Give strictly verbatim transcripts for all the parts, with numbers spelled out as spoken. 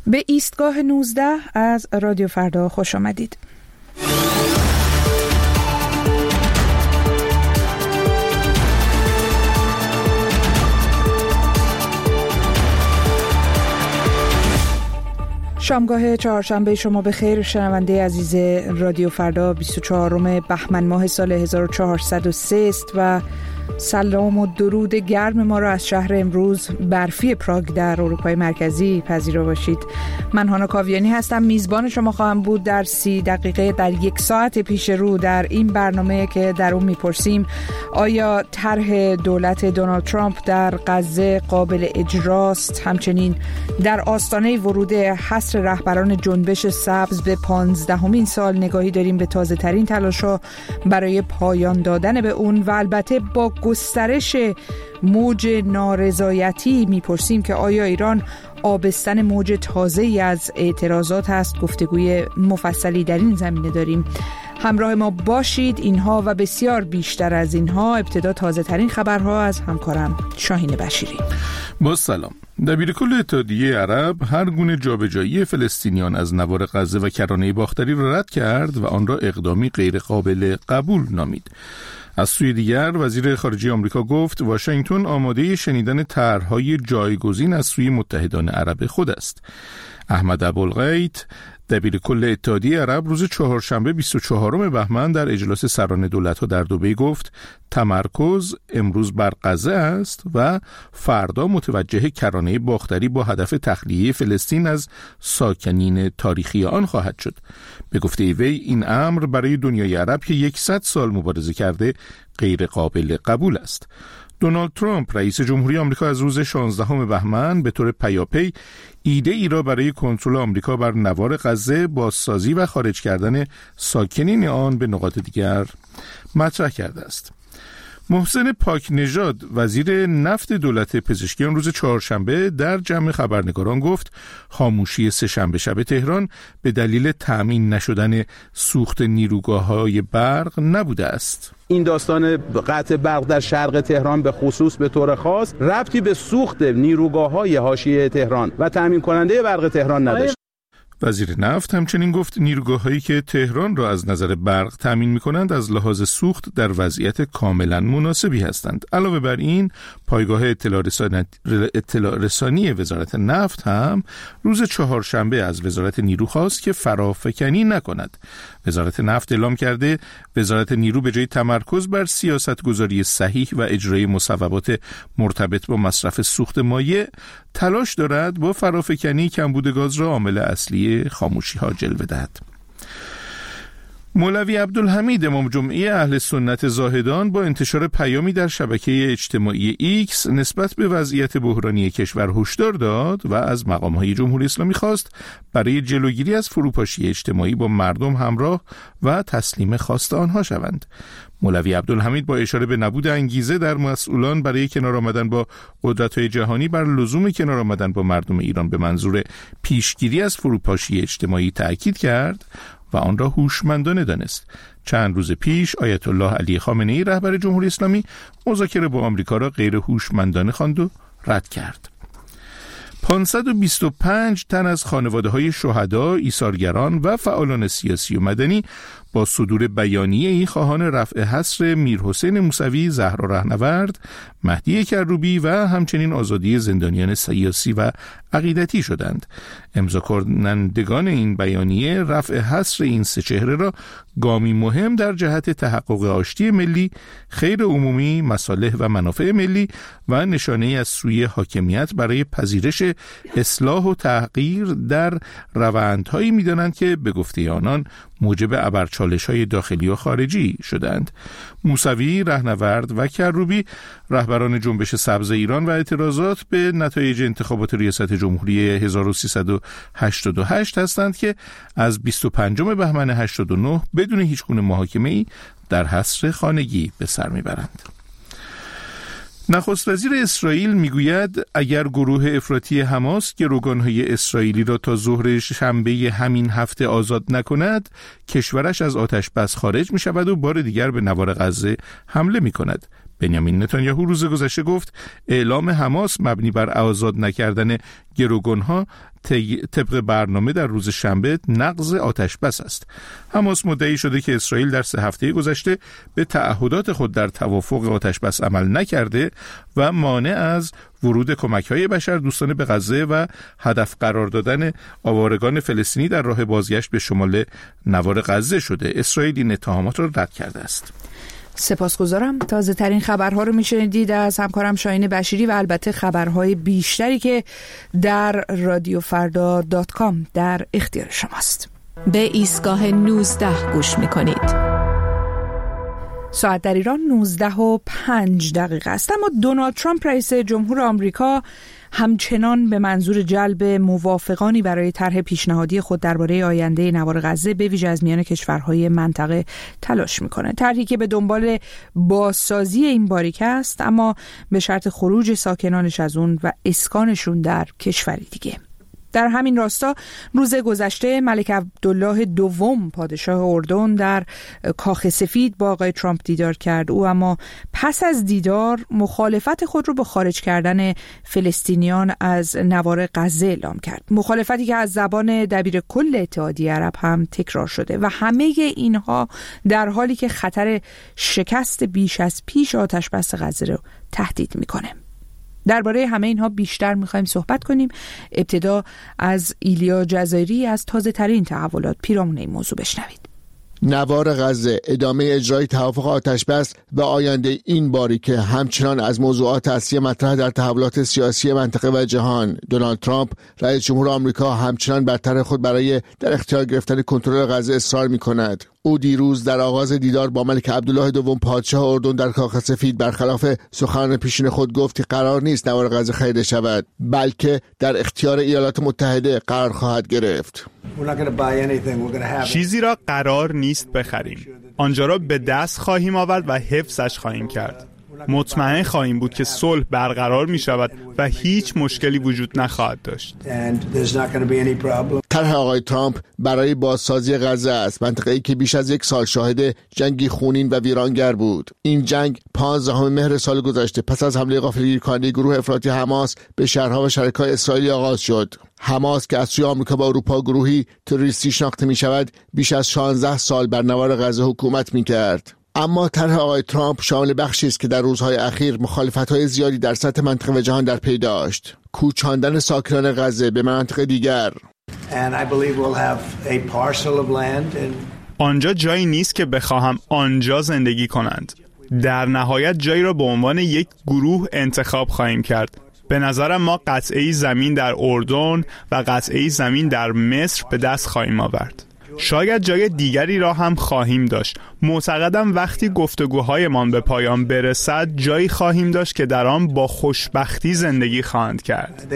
به ایستگاه نوزده از رادیو فردا خوش آمدید. شامگاه چهارشنبه شما به خیر شنونده عزیز رادیو فردا. بیست و چهارم بهمن ماه سال هزار و چهارصد و سه است و سلام و درود گرم ما را از شهر امروز برفی پراگ در اروپای مرکزی پذیرا باشید. من هانا کاویانی هستم، میزبان شما خواهم بود در سی دقیقه در یک ساعت پیش رو در این برنامه که در اون میپرسیم آیا طرح دولت دونالد ترامپ در غزه قابل اجراست؟ همچنین در آستانه ورود حصر رهبران جنبش سبز به پانزدهمین سال نگاهی داریم به تازه ترین تلاش‌ها برای پایان دادن به اون و البته با گسترش موج نارضایتی میپرسیم که آیا ایران آبستن موج تازه‌ای از اعتراضات است؟ گفتگوی مفصلی در این زمینه داریم. همراه ما باشید. اینها و بسیار بیشتر از اینها. ابتدا تازه ترین خبرها از همکارم شاهین بشیری. با سلام. دبیرکل اتحادیه عرب هر گونه جابجایی فلسطینیان از نوار غزه و کرانه باختری را رد کرد و آن را اقدامی غیر قابل قبول نامید. از سوی دیگر وزیر خارجه آمریکا گفت واشنگتن آماده شنیدن طرح‌های جایگزین از سوی متحدان عرب خود است. احمد ابوالغیت دبیرکل اتحادیه عرب روز چهارشنبه بیست و چهارم بهمن در اجلاس سران دولت‌ها در دبی گفت تمرکز امروز بر غزه است و فردا متوجه کرانه باختری با هدف تخلیه فلسطین از ساکنین تاریخی آن خواهد شد. به گفته وی این امر برای دنیای عرب که صد سال مبارزه کرده غیر قابل قبول است. دونالد ترامپ رئیس جمهوری آمریکا از روز شانزدهم بهمن به طور پیاپی ایده ای را برای کنترل آمریکا بر نوار غزه بازسازی و خارج کردن ساکنین آن به نقاط دیگر مطرح کرده است. محسن پاک نژاد وزیر نفت دولت پزشکیان روز چهارشنبه در جمع خبرنگاران گفت خاموشی سه‌شنبه شب تهران به دلیل تأمین نشدن سوخت نیروگاه‌های برق نبوده است. این داستان قطع برق در شرق تهران به خصوص به طور خاص ربطی به سوخت نیروگاه‌های حاشیه تهران و تأمین کننده برق تهران نداشت. وزیر نفت همچنین گفت نیروگاه‌هایی که تهران را از نظر برق تامین می‌کنند از لحاظ سوخت در وضعیت کاملا مناسبی هستند. علاوه بر این پایگاه اطلاع رسانی, اطلاع رسانی وزارت نفت هم روز چهارشنبه از وزارت نیرو خواست که فرافکنی نکند. وزارت نفت اعلام کرده وزارت نیرو به جای تمرکز بر سیاست‌گذاری صحیح و اجرای مصوبات مرتبط با مصرف سوخت مایع تلاش دارد با فرافکنی کمبود گاز را عامل اصلی خاموشی ها جلوه دهد. مولوی عبدالحمید امام جمعه اهل سنت زاهدان با انتشار پیامی در شبکه اجتماعی ایکس نسبت به وضعیت بحرانی کشور هشدار داد و از مقام‌های جمهوری اسلامی خواست برای جلوگیری از فروپاشی اجتماعی با مردم همراه و تسلیم خواست آنها شوند. مولوی عبدالحمید با اشاره به نبود انگیزه در مسئولان برای کنار آمدن با قدرت‌های جهانی بر لزوم کنار آمدن با مردم ایران به منظور پیشگیری از فروپاشی اجتماعی تأکید کرد و آن را هوشمندانه دانست. چند روز پیش آیت الله علی خامنه‌ای رهبر جمهوری اسلامی مذاکره با آمریکا را غیر هوشمندانه خواند و رد کرد. پانصد و بیست و پنج تن از خانواده‌های شهدا، ایثارگران و فعالان سیاسی و مدنی با صدور بیانیه‌ای خواهان رفع حصر میرحسین موسوی، زهرا رهنورد، مهدی کروبی و همچنین آزادی زندانیان سیاسی و عقیدتی شدند. امضا کنندگان این بیانیه رفع حصر این سه چهره را گامی مهم در جهت تحقق آشتی ملی، خیر عمومی، مصالح و منافع ملی و نشانه از سوی حاکمیت برای پذیرش اصلاح و تغییر در روندهایی می‌دانند که به گفته آنان موجب ابرچالش‌های داخلی و خارجی شدند. موسوی، رهنورد و کروبی رهبران جنبش سبز ایران و اعتراضات به نتایج انتخابات ریاست جمهوری هزار و سیصد و هشتاد و هشت هستند که از بیست و پنجم بهمن هشتاد و نه بدون هیچگونه محاکمه‌ای در حصر خانگی به سر میبرند. نخست وزیر اسرائیل میگوید اگر گروه افراطی حماس گروگانهای اسرائیلی را تا ظهر شنبه همین هفته آزاد نکند، کشورش از آتش بس خارج می شود و بار دیگر به نوار غزه حمله می کند. بنیامین نتانیاهو روز گذشته گفت اعلام حماس مبنی بر آزاد نکردن گروگانها طبق برنامه در روز شنبه نقض آتش‌بس است. حماس مدعی شده که اسرائیل در سه هفته گذشته به تعهدات خود در توافق آتش‌بس عمل نکرده و مانع از ورود کمک‌های بشردوستانه به غزه و هدف قرار دادن آوارگان فلسطینی در راه بازگشت به شمال نوار غزه شده. اسرائیل این اتهامات را رد کرده است. سپاسگزارم. تازه ترین خبرها رو میشنیدید از همکارم شاهین بشیری و البته خبرهای بیشتری که در رادیو فردا دات کام در اختیار شماست. به ایستگاه نوزده گوش میکنید. ساعت در ایران نوزده و پنج دقیقه است. اما دونالد ترامپ رئیس جمهور آمریکا همچنان به منظور جلب موافقانی برای طرح پیشنهادی خود درباره آینده نوار غزه به ویژه از میان کشورهای منطقه تلاش میکنه. طرحی که به دنبال بازسازی این باریکه است، اما به شرط خروج ساکنانش از اون و اسکانشون در کشوری دیگه. در همین راستا روز گذشته ملک عبدالله دوم پادشاه اردن در کاخ سفید با آقای ترامپ دیدار کرد. او اما پس از دیدار مخالفت خود رو به خارج کردن فلسطینیان از نوار غزه اعلام کرد. مخالفتی که از زبان دبیر کل اتحادیه عرب هم تکرار شده و همه اینها در حالی که خطر شکست بیش از پیش آتش بس غزه رو تهدید میکنه. درباره همه اینها بیشتر میخوایم صحبت کنیم. ابتدا از ایلیا جزایری از تازه ترین تحولات پیرامون این موضوع بشنوید. نوار غزه، ادامه اجرای توافق آتش‌بس و آینده این باریکه همچنان از موضوعات اصلی مطرح در تحولات سیاسی منطقه و جهان. دونالد ترامپ رئیس جمهور آمریکا همچنان بر طرح خود برای در اختیار گرفتن کنترل غزه اصرار می‌کند. او دیروز در آغاز دیدار با ملک عبدالله دوم پادشاه اردن در کاخ سفید برخلاف سخنان پیشین خود گفت که قرار نیست نوار غزه خریده شود، بلکه در اختیار ایالات متحده قرار خواهد گرفت. چیزی را قرار نیست بخریم. آنجا را به دست خواهیم آورد و حفظش خواهیم کرد. مطمئن خواهیم بود که صلح برقرار می شود و هیچ مشکلی وجود نخواهد داشت. طرح آقای ترامپ برای بازسازی غزه است، منطقه‌ای که بیش از یک سال شاهد جنگی خونین و ویرانگر بود. این جنگ پانزدهم مهر سال گذشته پس از حمله غافلگیرکننده گروه افراطی حماس به شهرها و شرکای اسرائیلی آغاز شد. حماس که از سوی آمریکا با اروپا گروهی تروریستی شناخته می شود، بیش از شانزده سال بر نوار غزه حکومت می کرد. اما طرح آقای ترامپ شامل بخشی است که در روزهای اخیر مخالفت‌های زیادی در سطح منطقه و جهان در پی داشت. کوچاندن ساکنان غزه به مناطق دیگر. آنجا جایی نیست که بخواهم آنجا زندگی کنند. در نهایت جایی را به عنوان یک گروه انتخاب خواهیم کرد. به نظرم ما قطعه زمین در اردن و قطعه زمین در مصر به دست خواهیم آورد. شاید جای دیگری را هم خواهیم داشت. معتقدم وقتی گفتگوهایمان به پایان برسد جایی خواهیم داشت که در آن با خوشبختی زندگی خواهند کرد.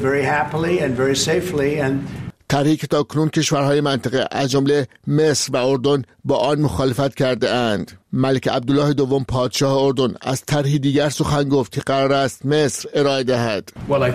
طرحی که تاکنون کشورهای منطقه از جمله مصر و اردن با آن مخالفت کرده اند. ملک عبدالله دوم پادشاه اردن از طرحی دیگر سخن گفت که قرار است مصر ارائه دهد.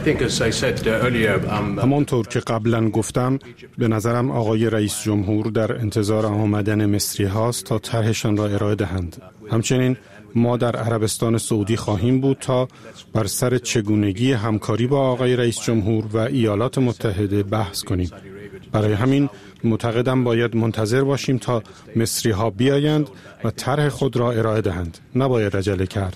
همانطور که قبلا گفتم، به نظرم آقای رئیس جمهور در انتظار آمدن مصری هاست تا طرحشان را ارائه دهند. همچنین ما در عربستان سعودی خواهیم بود تا بر سر چگونگی همکاری با آقای رئیس جمهور و ایالات متحده بحث کنیم. برای همین معتقدم باید منتظر باشیم تا مصری ها بیایند و طرح خود را ارائه دهند. نباید عجله کرد.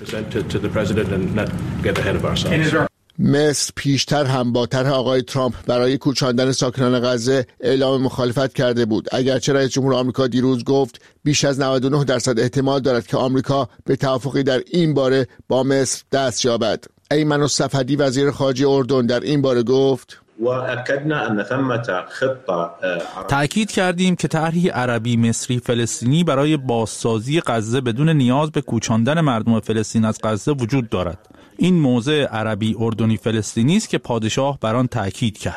مصر پیشتر هم با طرح آقای ترامپ برای کوچاندن ساکنان غزه اعلام مخالفت کرده بود، اگرچه رئیس جمهور آمریکا دیروز گفت بیش از نود و نه درصد احتمال دارد که آمریکا به توافقی در این باره با مصر دست یابد. ایمن الصفدی وزیر خارجه اردن در این باره گفت: تأکید کردیم که طرحی عربی مصری فلسطینی برای بازسازی غزه بدون نیاز به کوچاندن مردم فلسطین از غزه وجود دارد. این موضع عربی اردنی فلسطینی است که پادشاه بر آن تأکید کرد.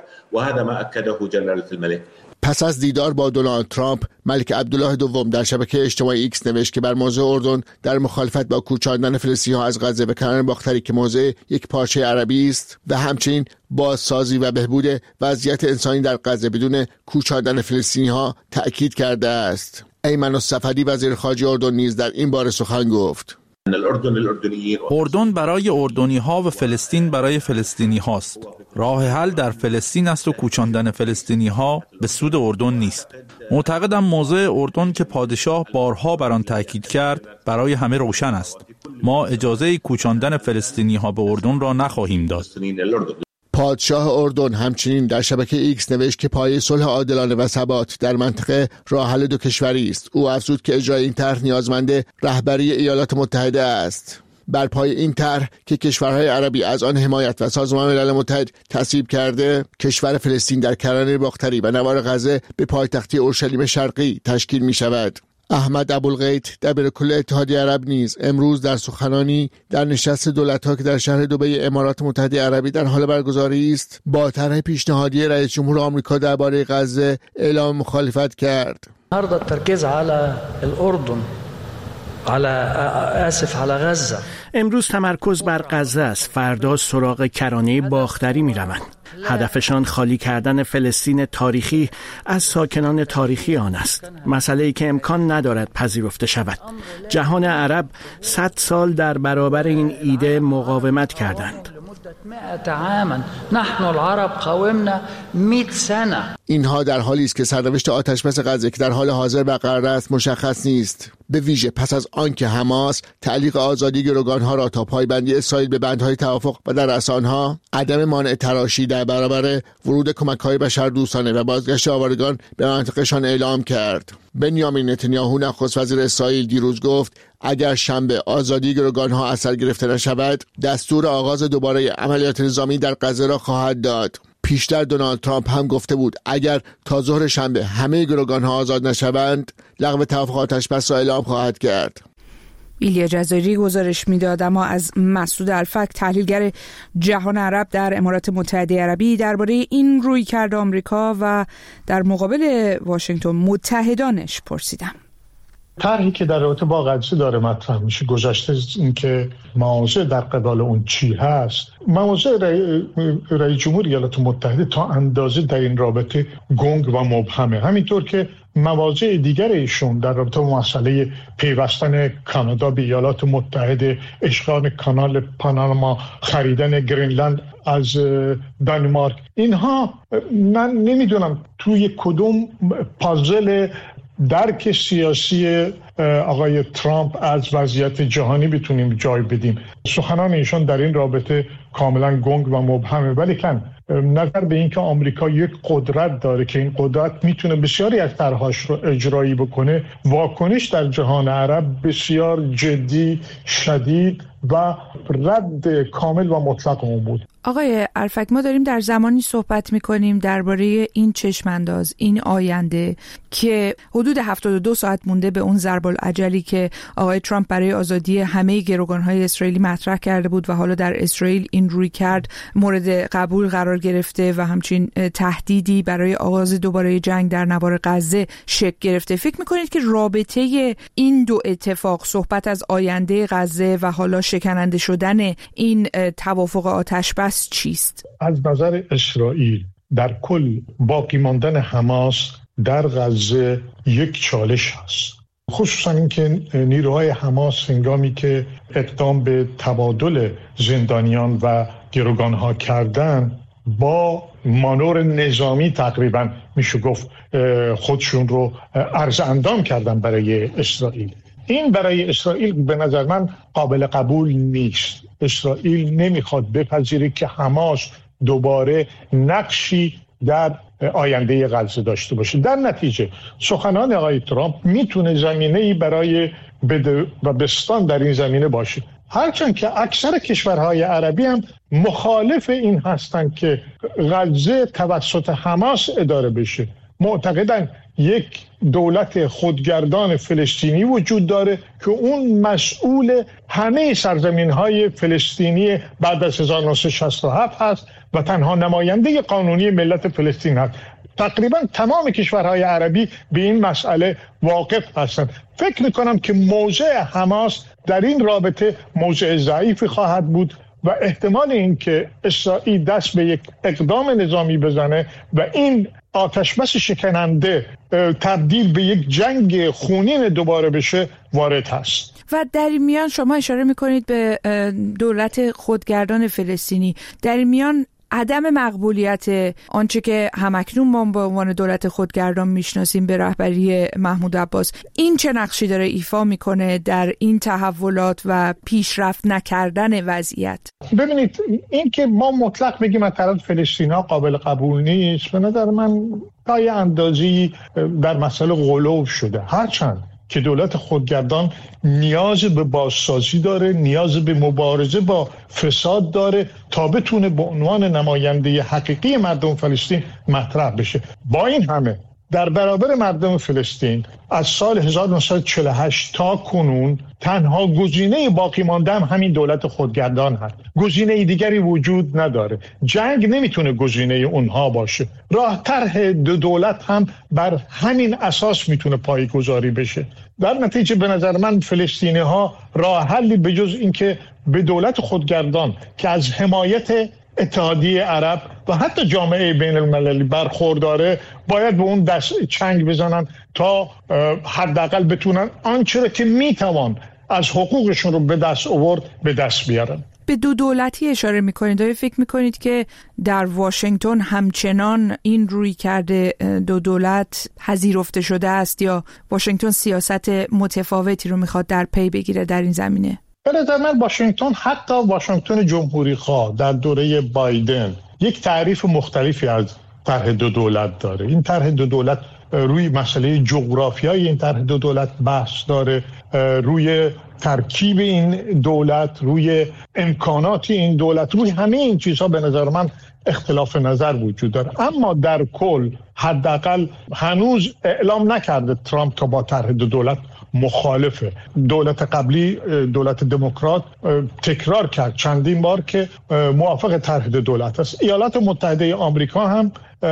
پس از دیدار با دونالد ترامپ، ملک عبدالله دوم در شبکه اجتماعی ایکس نوشت که بر موضع اردن در مخالفت با کوچاندن فلسطینی‌ها از غزه و کنار باختری که موضع یک پارچه عربی است و همچنین بازسازی و بهبود وضعیت انسانی در غزه بدون کوچاندن فلسطینی‌ها تأکید کرده است. ایمن الصفدی وزیر خارجه اردن نیز در این باره سخن گفت. اردن برای اردنی ها و فلسطین برای فلسطینی هاست. راه حل در فلسطین است و کوچاندن فلسطینی ها به سود اردن نیست. معتقدم موضع اردن که پادشاه بارها بر آن تاکید کرد برای همه روشن است. ما اجازه کوچاندن فلسطینی ها به اردن را نخواهیم داد. پادشاه اردن همچنین در شبکه ایکس نوشت که پایه صلح عادلانه و ثبات در منطقه راه حل دو کشوری است. او افزود که اجرای این طرح نیازمند رهبری ایالات متحده است. بر پای این طرح که کشورهای عربی از آن حمایت و سازمان ملل متحد تصویب کرده، کشور فلسطین در کرانه باختری و نوار غزه به پایتختی اورشلیم شرقی تشکیل می شود. احمد ابوالغیت دبیر کل اتحادیه عرب نیز امروز در سخنانی در نشست دولت‌ها که در شهر دبی امارات متحده عربی در حال برگزاری است، با طرح پیشنهادی رئیس جمهور آمریکا درباره غزه اعلام مخالفت کرد. النهارده التركيز على الاردن على اسف على غزه. امروز تمرکز بر غزه است، فردا سراغ کرانه باختری می‌روند. هدفشان خالی کردن فلسطین تاریخی از ساکنان تاریخی آن است. مسئله‌ای که امکان ندارد پذیرفته شود. جهان عرب صد سال در برابر این ایده مقاومت کردند. نحن العرب قاومنا مئة سنه. اینها در حالی است که سرنوشت آتشبس غزه که در حال حاضر برقرار است مشخص نیست، به ویژه پس از آنکه حماس تعلیق آزادی گروگانها را تا پایبندی اسرائیل به بندهای توافق و در رأس آنها عدم مانع تراشی در برابر ورود کمک‌های بشردوستانه و بازگشت آوارگان به مناطقشان اعلام کرد. بنیامین نتانیاهو نخست وزیر اسرائیل دیروز گفت اگر شنبه آزادی گروگانها اثر گرفته نشود، دستور آغاز دوباره عملیات نظامی در غزه را خواهد داد. پیشتر دونالد ترامپ هم گفته بود اگر تا ظهر شنبه همه گروگانها آزاد نشوند، لغو توافق آتشبس را اعلام خواهد کرد. ایلیا جزایری گزارش میداد. اما از مسعود الفک تحلیلگر جهان عرب در امارات متحده عربی درباره این رویکرد آمریکا و در مقابل واشنگتن متحدانش پرسیدم. طرحی که در رابطه با غزه داره مطرح میشه گذشته این که مواضع در قبال اون چی هست. مواضع رئیس جمهور ایالات متحده تا اندازه در این رابطه گنگ و مبهمه، همینطور که مواضع دیگر ایشون در رابطه با مسئله پیوستن کانادا به ایالات متحده، اشغال کانال پاناما، خریدن گرینلند از دانمارک، اینها من نمیدونم توی کدوم پازل درک سیاسی آقای ترامپ از وضعیت جهانی بتونیم جای بدیم. سخنان ایشان در این رابطه کاملا گنگ و مبهمه، ولی کن نظر به این که آمریکا یک قدرت داره که این قدرت میتونه بسیاری از طرح‌هاش رو اجرایی بکنه، واکنش در جهان عرب بسیار جدی، شدید و رد کامل و مطلق اون بود. آقای الفک، ما داریم در زمانی صحبت میکنیم درباره این چشمانداز، این آینده که حدود هفتاد و دو ساعت مونده به اون ضرب العجلی که آقای ترامپ برای آزادی همه گروگان‌های اسرائیلی مطرح کرده بود و حالا در اسرائیل این روی کرد مورد قبول قرار گرفته و همچنین تهدیدی برای آغاز دوباره جنگ در نوار غزه شکل گرفته. فکر میکنید که رابطه این دو اتفاق، صحبت از آینده غزه و حالا شکننده شدن این توافق آتشبس چیست؟ از نظر اسرائیل در کل باقی ماندن حماس در غزه یک چالش هست، خصوصا اینکه نیروهای حماس هنگامی که اقدام به تبادل زندانیان و گروگانها کردن با مانور نظامی تقریبا میشه گفت خودشون رو عرض اندام کردن برای اسرائیل. این برای اسرائیل به نظر من قابل قبول نیست. اسرائیل نمیخواد بپذیره که حماس دوباره نقشی در آینده غزه داشته باشه. در نتیجه سخنان آقای ترامپ میتونه زمینه‌ای برای بده و بستان در این زمینه باشه، هرچند که اکثر کشورهای عربی هم مخالف این هستند که غزه توسط حماس اداره بشه. معتقدن یک دولت خودگردان فلسطینی وجود داره که اون مسئول همه سرزمین‌های فلسطینی بعد از هزار و نهصد و شصت و هفت هست و تنها نماینده قانونی ملت فلسطین هست. تقریبا تمام کشورهای عربی به این مسئله واقف هستند. فکر می‌کنم که موضع حماس در این رابطه موضع ضعیفی خواهد بود و احتمال این که اسرائیل دست به یک اقدام نظامی بزنه و این آتشبس شکننده تبدیل به یک جنگ خونین دوباره بشه وارد هست. و در این میان شما اشاره میکنید به دولت خودگردان فلسطینی. در این میان عدم مقبولیت آنچه که همکنون ما به عنوان دولت خودگردان میشناسیم به رهبری محمود عباس، این چه نقشی داره ایفا میکنه در این تحولات و پیشرفت نکردن وضعیت؟ ببینید، این که ما مطلق بگیم از طرف فلسطینی‌ها قابل قبول نیست، به نظر من تا یه اندازه‌ای در مسئله غلو شده. هرچند که دولت خودگردان نیاز به بازسازی داره، نیاز به مبارزه با فساد داره تا بتونه به عنوان نماینده حقیقی مردم فلسطین مطرح بشه. با این همه در برابر مردم فلسطین از سال هزار و نهصد و چهل و هشت تا کنون تنها گزینه باقی مانده هم همین دولت خودگردان هست. گزینه دیگری وجود نداره. جنگ نمیتونه گزینه اونها باشه. راه طرح دو دولت هم بر همین اساس میتونه پایه‌گذاری بشه. در نتیجه به نظر من فلسطینی ها راه حلی به جز اینکه به دولت خودگردان که از حمایت اتحادیه عرب و حتی جامعه بین المللی برخورداره باید به اون دست چنگ بزنن تا حداقل بتونن آنچه که میتوان از حقوقشون رو به دست آورد به دست بیارن. به دو دولتی اشاره میکنید. آیا فکر میکنید که در واشنگتن همچنان این روی کرده دو دولت پذیرفته شده است یا واشنگتن سیاست متفاوتی رو میخواد در پی بگیره در این زمینه؟ به نظر من واشنگتن، حتی واشنگتن جمهوری خواه در دوره بایدن، یک تعریف مختلفی از طرح دو دولت داره. این طرح دو دولت روی مسئله جغرافیایی این طرح دو دولت بحث داره، روی ترکیب این دولت، روی امکانات این دولت، روی همه این چیزها به نظر من اختلاف نظر وجود داره. اما در کل حداقل هنوز اعلام نکرده ترامپ تا با طرح دو دولت مخالفه. دولت قبلی، دولت دموکرات، تکرار کرد چندین بار که موافق طرح دو دولت است. ایالات متحده آمریکا هم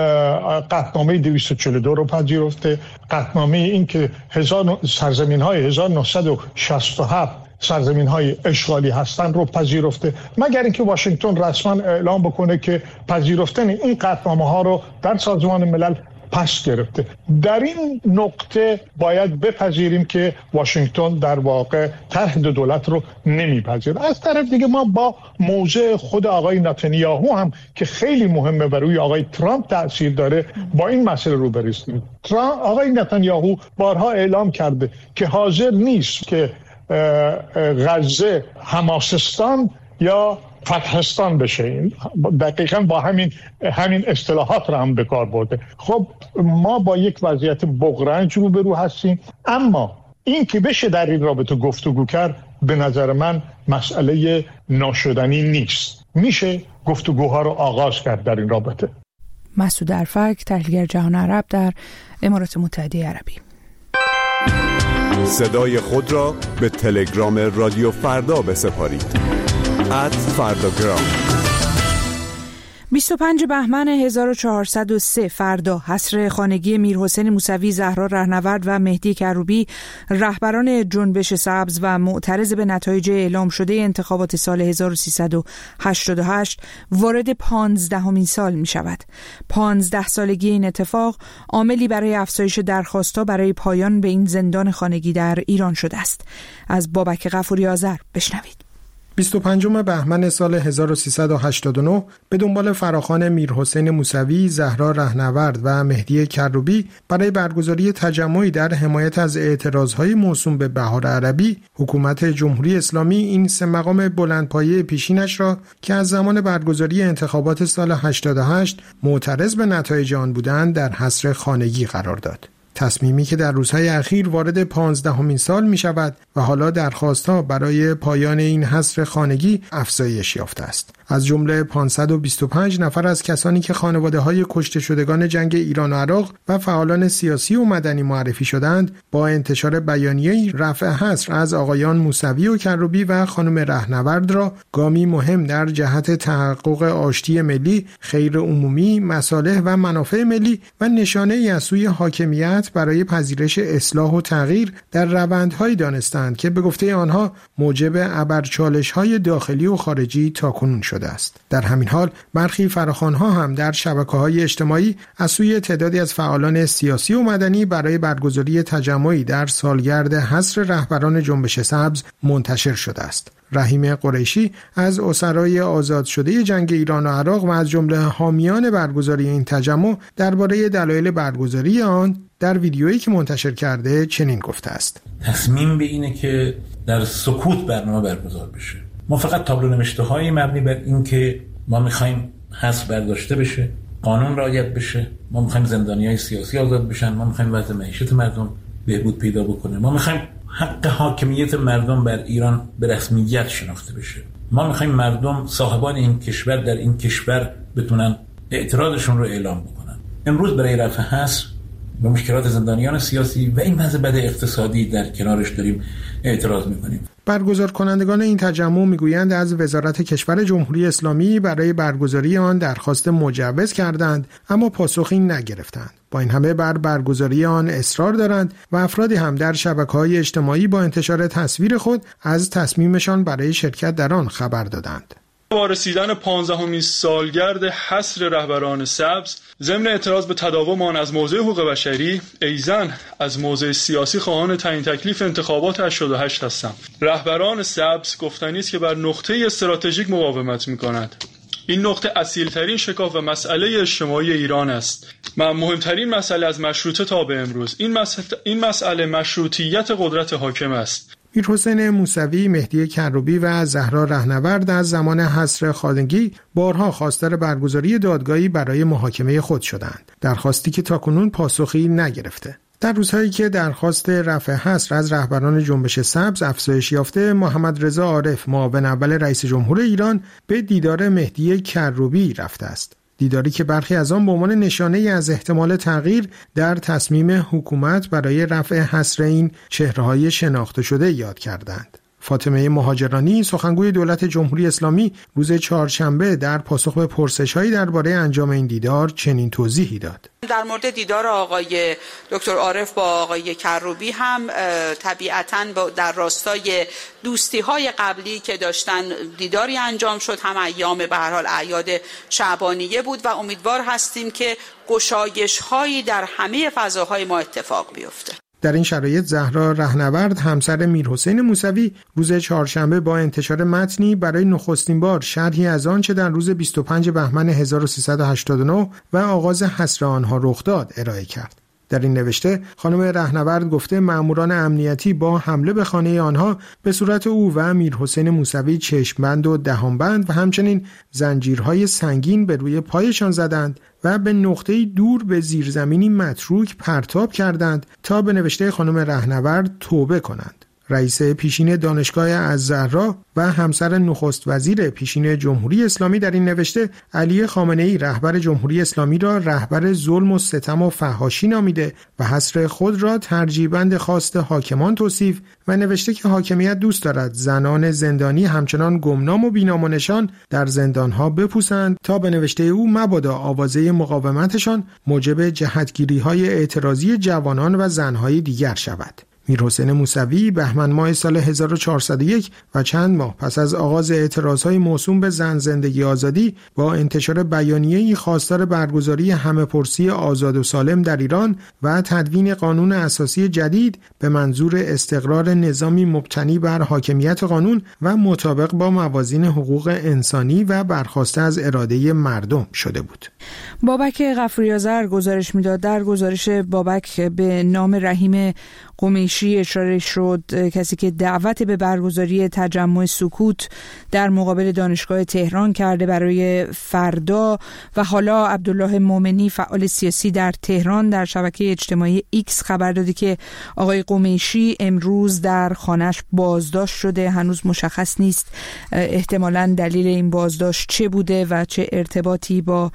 قطعنامه دویست و چهل و دو رو پذیرفته. قطعنامه این که هزار سرزمین‌های هزار و نهصد و شصت و هفت سرزمین‌های اشغالی هستن رو پذیرفته، مگر اینکه واشنگتن رسما اعلام بکنه که پذیرفتن این قطعنامه‌ها رو در سازمان ملل پس گرفته. در این نقطه باید بپذیریم که واشنگتن در واقع طرح دو دولت رو نمیپذیره. از طرف دیگه ما با موضع خود آقای نتانیاهو هم که خیلی مهمه و روی آقای ترامپ تأثیر داره با این مسئله روبرو هستیم. آقای نتانیاهو بارها اعلام کرده که حاضر نیست که غزه حماسستان یا فتحستان بشه. دقیقاً با همین همین اصطلاحات رو هم به کار برده. خب ما با یک وضعیت بغرنج روبرو هستیم، اما این که بشه در این رابطه گفتگو کرد به نظر من مسئله ناشدنی نیست. میشه گفتگوها رو آغاز کرد در این رابطه. مسعود ارفک، تحلیلگر جهان عرب در امارات متحده عربی. صدای خود را به تلگرام رادیو فردا بسپارید. ات فرداگرام. بیست و پنج بهمن هزار و چهارصد و سه فردا حصر خانگی میرحسین موسوی، زهرا رهنورد و مهدی کروبی، رهبران جنبش سبز و معترض به نتایج اعلام شده انتخابات سال هزار و سیصد و هشتاد و هشت وارد پانزدهمین سال می شود. پانزده سالگی این اتفاق عاملی برای افزایش درخواست‌ها برای پایان به این زندان خانگی در ایران شده است. از بابک غفوری آذر بشنوید. بیست و پنجم بهمن سال هزار و سیصد و هشتاد و نه به دنبال فراخوان میرحسین موسوی، زهرا رهنورد و مهدی کروبی برای برگزاری تجمعی در حمایت از اعتراضهای موسوم به بهار عربی، حکومت جمهوری اسلامی این سه مقام بلندپایه پیشینش را که از زمان برگزاری انتخابات سال هشتاد و هشت معترض به نتایج آن بودند در حصر خانگی قرار داد. تصمیمی که در روزهای اخیر وارد پانزدهمین سال می شود و حالا درخواست‌ها برای پایان این حصر خانگی افزایش یافته است. از جمله پانصد و بیست و پنج نفر از کسانی که خانواده‌های کشته شدگان جنگ ایران و عراق و فعالان سیاسی و مدنی معرفی شدند، با انتشار بیانیه‌ای رفع حصر از آقایان موسوی و کروبی و خانم رهنورد را گامی مهم در جهت تحقق آشتی ملی، خیر عمومی، مصالح و منافع ملی و نشانه‌ای از سوی حاکمیت حکومت برای پذیرش اصلاح و تغییر در روندهایی دانستند که به گفته آنها موجب ابرچالش‌های داخلی و خارجی تاکنون شده است. در همین حال برخی فراخوان‌ها هم در شبکه‌های اجتماعی از سوی تعدادی از فعالان سیاسی و مدنی برای برگزاری تجمعی در سالگرد حصر رهبران جنبش سبز منتشر شده است. رحیم قریشی از اسرای آزاد شده جنگ ایران و عراق و از جمله حامیان برگزاری این تجمع درباره دلایل برگزاری آن در ویدیویی که منتشر کرده چنین گفته است: تصمیم به اینه که در سکوت برنامه برگزار بشه. ما فقط تابلو نوشته های مبنی بر این که ما میخوایم حذف برداشته بشه، قانون رعایت بشه، ما میخوایم زندانیای سیاسی آزاد بشن، ما میخوایم وضع معیشت مردم بهبود پیدا بکنه، ما میخوایم حق حاکمیت مردم بر ایران به رسمیت شناخته بشه، ما میخوایم مردم صاحبان این کشور در این کشور بتونن اعتراضشون رو اعلام بکنن. امروز برای رفع حصر و مشکلات زندانیان سیاسی و این وضع بد اقتصادی در کنارش داریم اعتراض میکنیم. برگزار کنندگان این تجمع میگویند از وزارت کشور جمهوری اسلامی برای برگزاری آن درخواست مجوز کردند اما پاسخی نگرفتند. با این همه بر برگزاری آن اصرار دارند و افرادی هم در شبکه‌های اجتماعی با انتشار تصویر خود از تصمیمشان برای شرکت در آن خبر دادند. با رسیدن پانزدهمین سالگرد حصر رهبران سبز، ضمن اعتراض به تداوم آن از موضع حقوق بشری، ایزن از موضع سیاسی خواهان تعیین تکلیف انتخابات هشتاد و هشت هستم. رهبران سبز گفتنی است که بر نقطه استراتژیک مقاومت می‌کنند. این نقطه اصیل‌ترین شکاف و مسئله اجتماعی ایران است. و مهمترین مسئله از مشروطه تا به امروز این مسئله, این مسئله مشروطیت قدرت حاکم است. میرحسین موسوی، مهدی کروبی و زهرا رهنورد از زمان حصر خانگی بارها خواستار برگزاری دادگاهی برای محاکمه خود شدند، درخواستی که تاکنون پاسخی نگرفته. در روزهایی که درخواست رفع حصر از رهبران جنبش سبز افزایش یافته، محمد رضا عارف، معاون اول رئیس جمهور ایران، به دیدار مهدی کروبی رفته است. دیداری که برخی از آن به عنوان نشانه‌ای از احتمال تغییر در تصمیم حکومت برای رفع حصر این چهره‌های شناخته شده یاد کردند. فاطمه مهاجرانی، سخنگوی دولت جمهوری اسلامی، روز چهارشنبه در پاسخ به پرسش‌هایی درباره انجام این دیدار چنین توضیحی داد. در مورد دیدار آقای دکتر عارف با آقای کروبی هم طبیعتاً در راستای دوستی‌های قبلی که داشتن دیداری انجام شد، هم ایام به هر حال اعیاد شعبانیه بود و امیدوار هستیم که گشایش‌هایی در همه فضاهای ما اتفاق بیفته. در این شرایط زهرا رهنورد، همسر میرحسین موسوی، روز چهارشنبه با انتشار متنی برای نخستین بار شرحی از آنچه در روز بیست و پنجم بهمن هزار و سیصد و هشتاد و نه و آغاز حصر آنها رخ داد ارائه کرد. در این نوشته خانم رهنورد گفته مأموران امنیتی با حمله به خانه آنها به صورت او و میرحسین موسوی چشمبند و دهانبند و همچنین زنجیرهای سنگین به روی پایشان زدند و به نقطه‌ای دور به زیرزمینی متروک پرتاب کردند تا به نوشته خانم رهنورد توبه کنند. رئیس پیشین دانشگاه الزهرا و همسر نخست وزیر پیشین جمهوری اسلامی در این نوشته علی خامنه‌ای رهبر جمهوری اسلامی را رهبر ظلم و ستم و فحاشی نامیده و حصر خود را ترجیبند خواست حاکمان توصیف و نوشته که حاکمیت دوست دارد زنان زندانی همچنان گمنام و بینام و نشان در زندانها بپوسند تا به نوشته او مبادا آوازه مقاومتشان موجب جهتگیری‌های اعتراضی جوانان و زنهای دیگر شود. میرحسین موسوی بهمن ماه سال هزار و چهارصد و یک و چند ماه پس از آغاز اعتراضهای موسوم به زن زندگی آزادی با انتشار بیانیه‌ای خواستار برگزاری همه‌پرسی آزاد و سالم در ایران و تدوین قانون اساسی جدید به منظور استقرار نظامی مبتنی بر حاکمیت قانون و مطابق با موازین حقوق انسانی و برخواسته از اراده مردم شده بود. بابک غفوری‌آذر گزارش می‌داد. در گزارش بابک به نام رحیم قمیشی اشاره شد، کسی که دعوت به برگزاری تجمع سکوت در مقابل دانشگاه تهران کرده برای فردا، و حالا عبدالله مومنی فعال سیاسی در تهران در شبکه اجتماعی ایکس خبر داده که آقای قمیشی امروز در خانه‌اش بازداشت شده. هنوز مشخص نیست احتمالاً دلیل این بازداشت چه بوده و چه ارتباطی با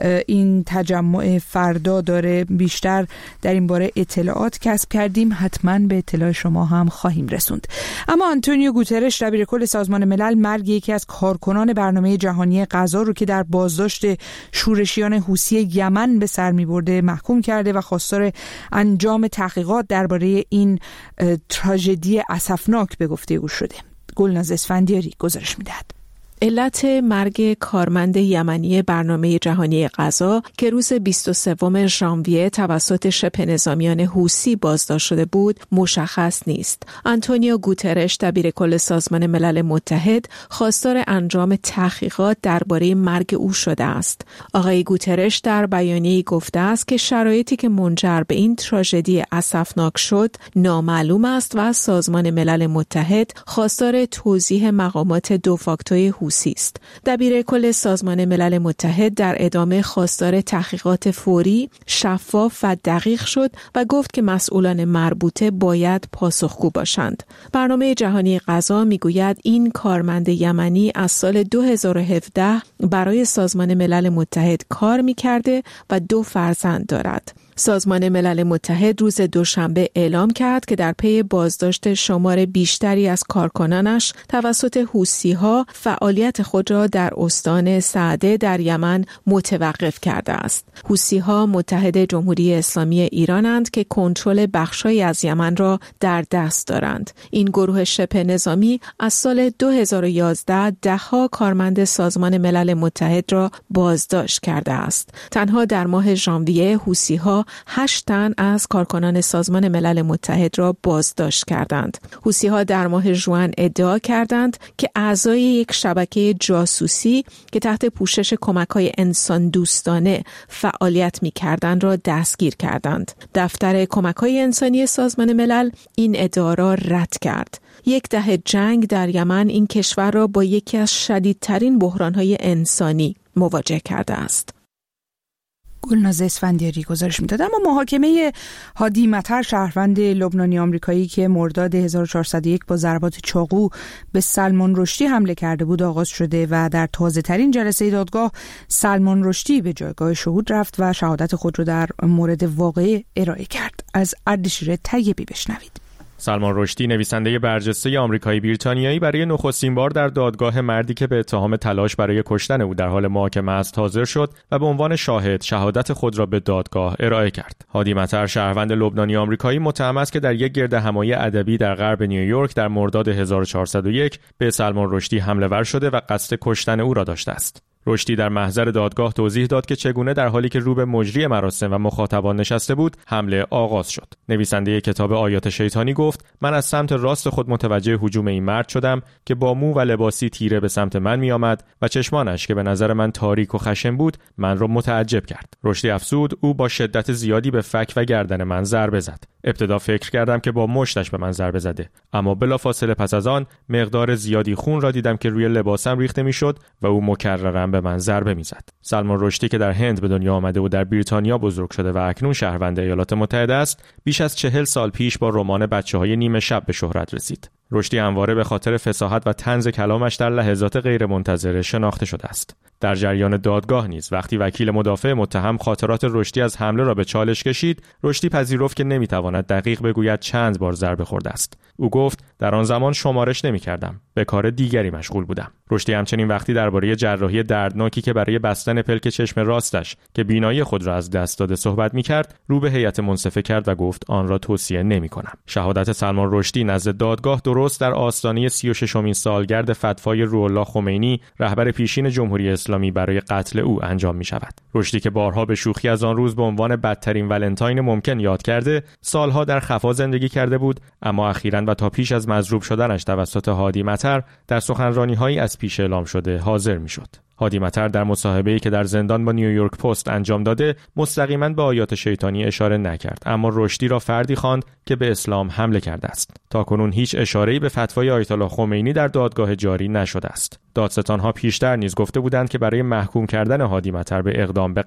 این تجمع فردا داره. بیشتر در این باره اطلاعات کسب کردیم، حتما به اطلاع شما هم خواهیم رسوند. اما آنتونیو گوترش دبیرکل سازمان ملل مرگ یکی از کارکنان برنامه جهانی غذا رو که در بازداشت شورشیان حوثی یمن به سر می‌برده محکوم کرده و خواستار انجام تحقیقات درباره این تراژدی اسفناک به گفته او شده. گلناز اسفندیاری گزارش می‌دهد. علت مرگ کارمند یمنی برنامه جهانی غذا که روز بیست و سوم ژانویه توسط شبه نظامیان حوثی بازداشت شده بود مشخص نیست. آنتونیو گوترش دبیرکل سازمان ملل متحد خواستار انجام تحقیقات درباره مرگ او شده است. آقای گوترش در بیانیه‌ای گفته است که شرایطی که منجر به این تراژدی اسفناک شد نامعلوم است و سازمان ملل متحد خواستار توضیح مقامات دو فاکتوری حوثی است. دبیرکل سازمان ملل متحد در ادامه خواستار تحقیقات فوری، شفاف و دقیق شد و گفت که مسئولان مربوطه باید پاسخگو باشند. برنامه جهانی غذا میگوید این کارمند یمنی از سال دو هزار و هفده برای سازمان ملل متحد کار میکرده و دو فرزند دارد. سازمان ملل متحد روز دوشنبه اعلام کرد که در پی بازداشت شمار بیشتری از کارکنانش توسط حوثی‌ها فعالیت خود را در استان سعده در یمن متوقف کرده است. حوثی‌ها متحد جمهوری اسلامی ایرانند که کنترل بخشی از یمن را در دست دارند. این گروه شبه نظامی از سال دو هزار و یازده ده‌ها کارمند سازمان ملل متحد را بازداشت کرده است. تنها در ماه ژانویه حوثی‌ها هشت تن از کارکنان سازمان ملل متحد را بازداشت کردند. حوثی‌ها در ماه ژوئن ادعا کردند که اعضای یک شبکه جاسوسی که تحت پوشش کمک‌های انسان دوستانه فعالیت می‌کردند را دستگیر کردند. دفتر کمک‌های انسانی سازمان ملل این ادعا را رد کرد. یک دهه جنگ در یمن این کشور را با یکی از شدیدترین بحران‌های انسانی مواجه کرده است. گلناز اسفندیاری گزارش میداد. اما محاکمه هادی مطر شهروند لبنانی آمریکایی که مرداد هزار و چهارصد و یک با ضربات چاقو به سلمان رشدی حمله کرده بود آغاز شده و در تازه ترین جلسه دادگاه سلمان رشدی به جایگاه شهود رفت و شهادت خود را در مورد واقعه ارائه کرد. از اردشیر طیبی بشنوید. سلمان رشدی نویسنده برجسته آمریکایی بریتانیایی برای نخستین بار در دادگاه مردی که به اتهام تلاش برای کشتن او در حال محاکمه است حاضر شد و به عنوان شاهد شهادت خود را به دادگاه ارائه کرد. هادی مطر شهروند لبنانی آمریکایی متهم است که در یک گردهمایی ادبی در غرب نیویورک در مرداد هزار و چهارصد و یک به سلمان رشدی حمله ور شده و قصد کشتن او را داشته است. رشدی در محضر دادگاه توضیح داد که چگونه در حالی که رو به مجری مراسم و مخاطبان نشسته بود حمله آغاز شد. نویسنده کتاب آیات شیطانی گفت: من از سمت راست خود متوجه هجوم این مرد شدم که با مو و لباسی تیره به سمت من می آمد و چشمانش که به نظر من تاریک و خشن بود من را متعجب کرد. رشدی افزود: او با شدت زیادی به فک و گردن من ضربه زد. ابتدا فکر کردم که با مشتش به من ضربه زده، اما بلافاصله پس از آن مقدار زیادی خون را دیدم که روی لباسم ریخته میشد و او مکرراً به من ضربه میزد. سلمان رشدی که در هند به دنیا آمده و در بریتانیا بزرگ شده و اکنون شهروند ایالات متحده است، بیش از چهل سال پیش با رمان بچه‌های نیمه شب به شهرت رسید. رشدی همواره به خاطر فصاحت و طنز کلامش در لحظات غیرمنتظره شناخته شده است. در جریان دادگاه نیز وقتی وکیل مدافع متهم خاطرات رشدی از حمله را به چالش کشید، رشدی پذیرفت که نمیتواند دقیق بگوید چند بار ضربه خورده است. او گفت: در آن زمان شمارش نمی‌کردم، به کار دیگری مشغول بودم. رشدی همچنین وقتی درباره جراحی دردناکی که برای بستن پلک چشم راستش که بینایی خود را از دست داده صحبت می‌کرد، رو به هیئت منصفه کرد و گفت آن را توصیه نمی‌کنم. شهادت سلمان رشدی نزد دادگاه درست در آستانه سی و ششمین سالگرد فتوای روح‌الله خمینی رهبر پیشین جمهوری اسلامی برای قتل او انجام می‌شود. رشدی که بارها به شوخی از آن روز به عنوان بدترین ولنتاین ممکن یاد کرده، سالها در خفا زندگی کرده بود، اما اخیراً و تا پیش از مضروب شدنش توسط هادی مطر در سخنرانی‌هایی از پیش اعلام شده حاضر می‌شد. هادی مطر در مصاحبه‌ای که در زندان با نیویورک پست انجام داده مستقیما به آیات شیطانی اشاره نکرد، اما رشدی را فردی خواند که به اسلام حمله کرده است. تاکنون هیچ اشاره‌ای به فتوای آیت الله خمینی در دادگاه جاری نشده است. دادستان‌ها پیشتر نیز گفته بودند که برای محکوم کردن هادی مطر به اقدام به قتل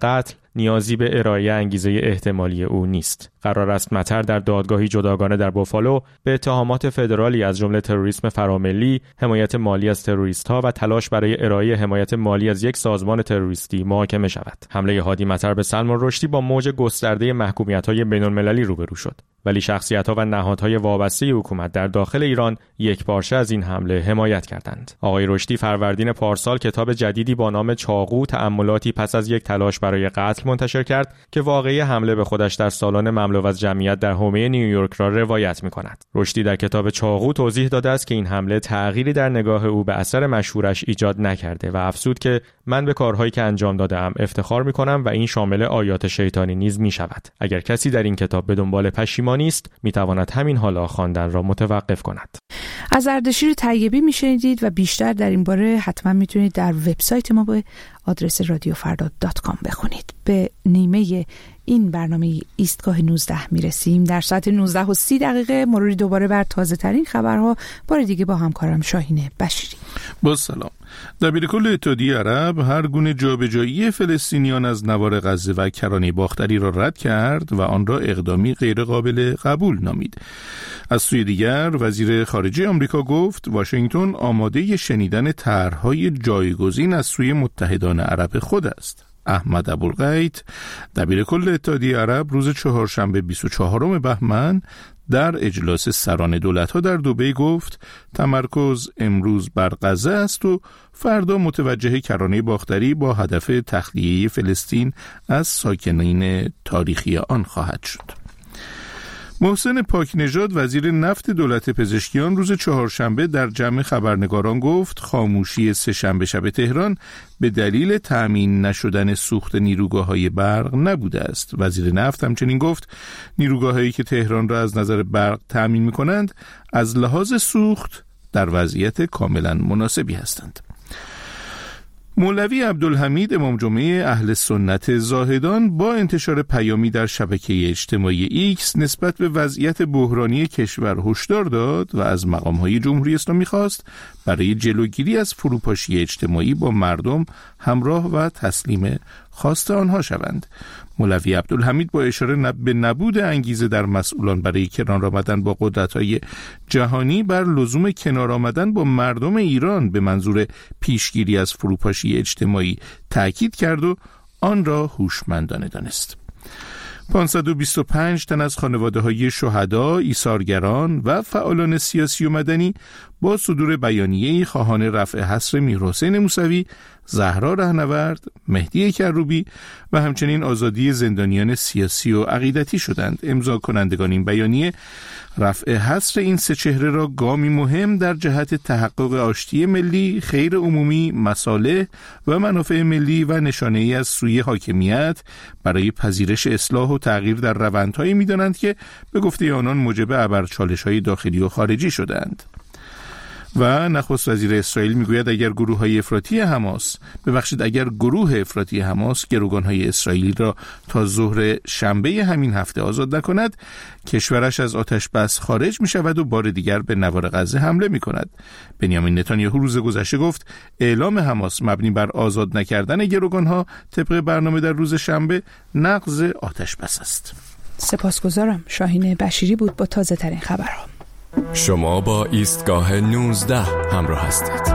نیازی به ارائه انگیزه احتمالی او نیست. قرار است مطر در دادگاهی جداگانه در بوفالو به اتهامات فدرالی از جمله تروریسم فراملی، حمایت مالی از تروریست‌ها و تلاش برای ارائه حمایت مالی از یک سازمان تروریستی محاکمه شود. حمله هادی مطر به سلمان رشدی با موج گسترده محکومیت‌های بین‌المللی روبرو شد، ولی شخصیت‌ها و نهادهای وابسته حکومت در داخل ایران یکپارچه از این حمله حمایت کردند. آقای رشدی فروردین پارسال کتاب جدیدی با نام چاقو تأملاتی پس از یک تلاش برای قتل منتشر کرد که واقعه حمله به خودش در سالن مملو از جمعیت در حومه نیویورک را روایت می‌کند. رشدی در کتاب چاقو توضیح داده است که این حمله تغییری در نگاه او به اثر مشهورش ایجاد نکرده و افزود که من به کارهایی که انجام داده‌ام افتخار می‌کنم و این شامل آیات شیطانی نیز می‌شود. اگر کسی در این کتاب به دنبال پشیمانی است، می‌تواند همین حالا خواندن را متوقف کند. از اردشیر طیبی میشنیدید و بیشتر در این باره حتما میتونید در وبسایت ما به آدرس رادیو فردا دات کام بخونید. به نیمه این برنامه ایستگاه نوزده میرسیم. در ساعت نوزده و سی دقیقه مروری دوباره بر تازه ترین خبرها، بار دیگه با همکارم شاهین بشیری. با سلام. دبیرکل اتحادیه عرب هر گونه جابجایی فلسطینیان از نوار غزه و کرانه باختری را رد کرد و آن را اقدامی غیر قابل قبول نامید. از سوی دیگر وزیر خارجه آمریکا گفت واشنگتن آماده شنیدن طرح‌های جایگزین از سوی متحدان عرب خود است. احمد ابوالغیت دبیرکل اتحادیه عرب روز چهارشنبه بیست و چهارم بهمن در اجلاس سران دولت‌ها در دبی گفت تمرکز امروز بر غزه است و فردا متوجه کرانه باختری با هدف تخلیه فلسطین از ساکنین تاریخی آن خواهد شد. محسن پاکنژاد وزیر نفت دولت پزشکیان روز چهارشنبه در جمع خبرنگاران گفت خاموشی سه‌شنبه شب تهران به دلیل تأمین نشدن سوخت نیروگاه‌های برق نبوده است. وزیر نفت همچنین گفت نیروگاه‌هایی که تهران را از نظر برق تأمین می‌کنند از لحاظ سوخت در وضعیت کاملا مناسبی هستند. مولوی عبدالحمید امام جمعه اهل سنت زاهدان با انتشار پیامی در شبکه اجتماعی ایکس نسبت به وضعیت بحرانی کشور هشدار داد و از مقام‌های جمهوری اسلامی خواست برای جلوگیری از فروپاشی اجتماعی با مردم همراه و تسلیم خواست آنها شوند. مولوی عبدالحمید با اشاره به نبود انگیزه در مسئولان برای کنار آمدن با قدرت‌های جهانی بر لزوم کنار آمدن با مردم ایران به منظور پیشگیری از فروپاشی اجتماعی تأکید کرد و آن را هوشمندانه دانست. پانصد و بیست و پنج تن از خانواده‌های شهدا، ایثارگران و فعالان سیاسی و مدنی با صدور بیانیه‌ای خواهان رفع حصر میرحسین موسوی، زهرا رهنورد، مهدی کروبی و همچنین آزادی زندانیان سیاسی و عقیدتی شدند. امضا کنندگان این بیانیه رفع حصر این سه چهره را گامی مهم در جهت تحقق آشتی ملی، خیر عمومی، مصالح و منافع ملی و نشانه‌ای از سوی حاکمیت برای پذیرش اصلاح و تغییر در روندهایی می‌دانند که به گفته آنان موجب ابرچالش‌های داخلی و خارجی شدند. و نخست وزیر اسرائیل میگوید اگر گروه های افراطی حماس ببخشید اگر گروه افراطی حماس گروگان های اسرائیلی را تا ظهر شنبه همین هفته آزاد نکند، کشورش از آتش بس خارج می شود و بار دیگر به نوار غزه حمله می کند. بنیامین نتانیاهو روز گذشته گفت اعلام حماس مبنی بر آزاد نکردن گروگان ها طبق برنامه در روز شنبه نقض آتش بس است. سپاسگزارم. شاهین بشیری بود با تازه ترین خبرها. شما با ایستگاه نوزده همراه هستید.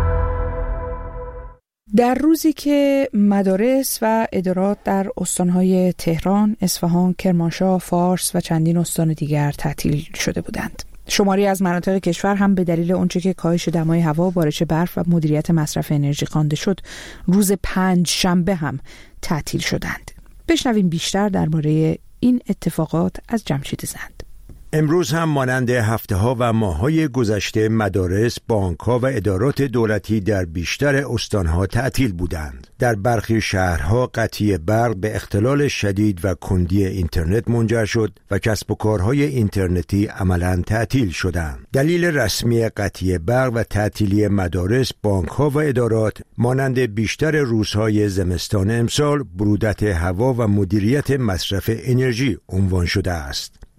در روزی که مدارس و ادارات در استانهای تهران، اصفهان، کرمانشاه، فارس و چندین استان دیگر تعطیل شده بودند. شماری از مناطق کشور هم به دلیل اونچه که کاهش دمای هوا، بارش برف و مدیریت مصرف انرژی خوانده شد، روز پنج شنبه هم تعطیل شدند. بشنویم بیشتر درباره این اتفاقات از جمشید زند. امروز هم مانند هفته‌ها و ماه‌های گذشته مدارس، بانک‌ها و ادارات دولتی در بیشتر استان‌ها تعطیل بودند. در برخی شهرها قطعی برق به اختلال شدید و کندی اینترنت منجر شد و کسب و کارهای اینترنتی عملاً تعطیل شدند. دلیل رسمی قطعی برق و تعطیلی مدارس، بانک‌ها و ادارات مانند بیشتر روزهای زمستان امسال برودت هوا و مدیریت مصرف انرژی عنوان شده است.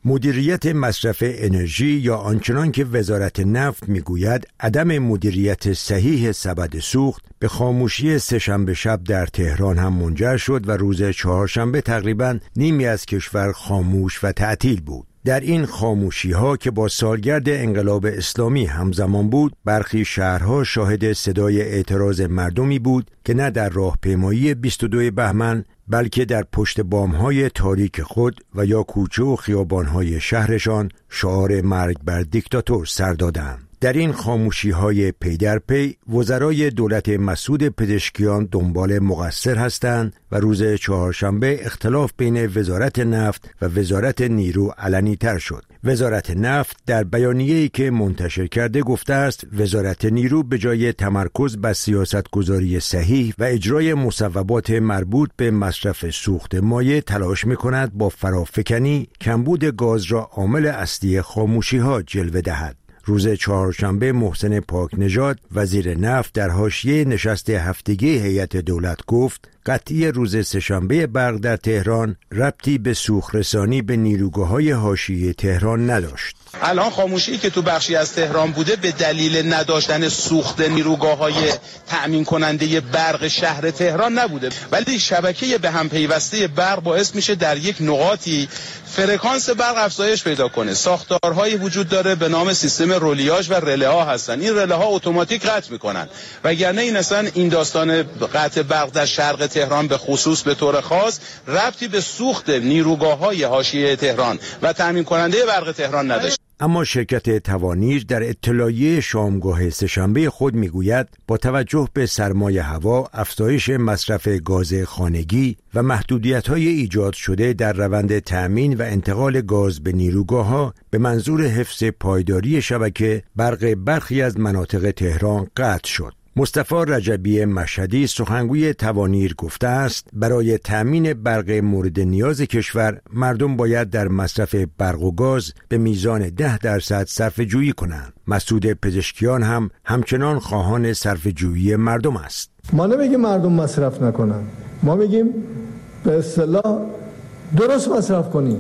مدیریت مصرف انرژی یا آنچنان که وزارت نفت میگوید عدم مدیریت صحیح سبد سوخت به خاموشی سه‌شنبه شب در تهران هم منجر شد و روز چهارشنبه تقریباً نیمی از کشور خاموش و تعطیل بود. در این خاموشی ها که با سالگرد انقلاب اسلامی همزمان بود، برخی شهرها شاهد صدای اعتراض مردمی بود که نه در راهپیمایی بیست و دو بهمن بلکه در پشت بام‌های تاریک خود و یا کوچه و خیابان‌های شهرشان شعار مرگ بر دیکتاتور سر دادند. در این خاموشی‌های پی در پی وزرای دولت مسعود پزشکیان دنبال مقصر هستند و روز چهارشنبه اختلاف بین وزارت نفت و وزارت نیرو علنی تر شد. وزارت نفت در بیانیه‌ای که منتشر کرده گفته است وزارت نیرو به جای تمرکز بر سیاست‌گذاری صحیح و اجرای مصوبات مربوط به مصرف سوخت مایع تلاش می‌کند با فرافکنی کمبود گاز را عامل اصلی خاموشی‌ها جلوه دهد. روز چهارشنبه محسن پاک نژاد وزیر نفت در حاشیه نشست هفتگی هیئت دولت گفت قطعی روز سه‌شنبه برق در تهران ربطی به سوخت رسانی به نیروگاه‌های حاشیه تهران نداشت. الان خاموشی که تو بخشی از تهران بوده به دلیل نداشتن سوخت نیروگاه‌های تأمین کننده برق شهر تهران نبوده، ولی شبکه به هم پیوسته برق باعث میشه در یک نقاطی فرکانس برق افزایش پیدا کنه. ساختارهایی وجود داره به نام سیستم رولیاژ و رله ها هستن. این رله ها اتوماتیک قطع میکنن. وگرنه این اصلا این داستان قطع برق در شرق تهران به خصوص به طور خاص ربطی به سوخت نیروگاه‌های حاشیه تهران و تأمین کننده برق تهران نداشت. اما شرکت توانیر در اطلاعیه شامگاه سه‌شنبه خود میگوید با توجه به سرمایه هوا، افزایش مصرف گاز خانگی و محدودیت‌های ایجاد شده در روند تأمین و انتقال گاز به نیروگاه‌ها به منظور حفظ پایداری شبکه، برق برخی از مناطق تهران قطع شد. مصطفی رجبی مشهدی سخنگوی توانیر گفته است برای تأمین برق مورد نیاز کشور مردم باید در مصرف برق و گاز به میزان ده درصد صرفه جویی کنند. مسعود پزشکیان هم همچنان خواهان صرفه جویی مردم است. ما نمیگیم مردم مصرف نکنن، ما میگیم به اصطلاح درست مصرف کنیم.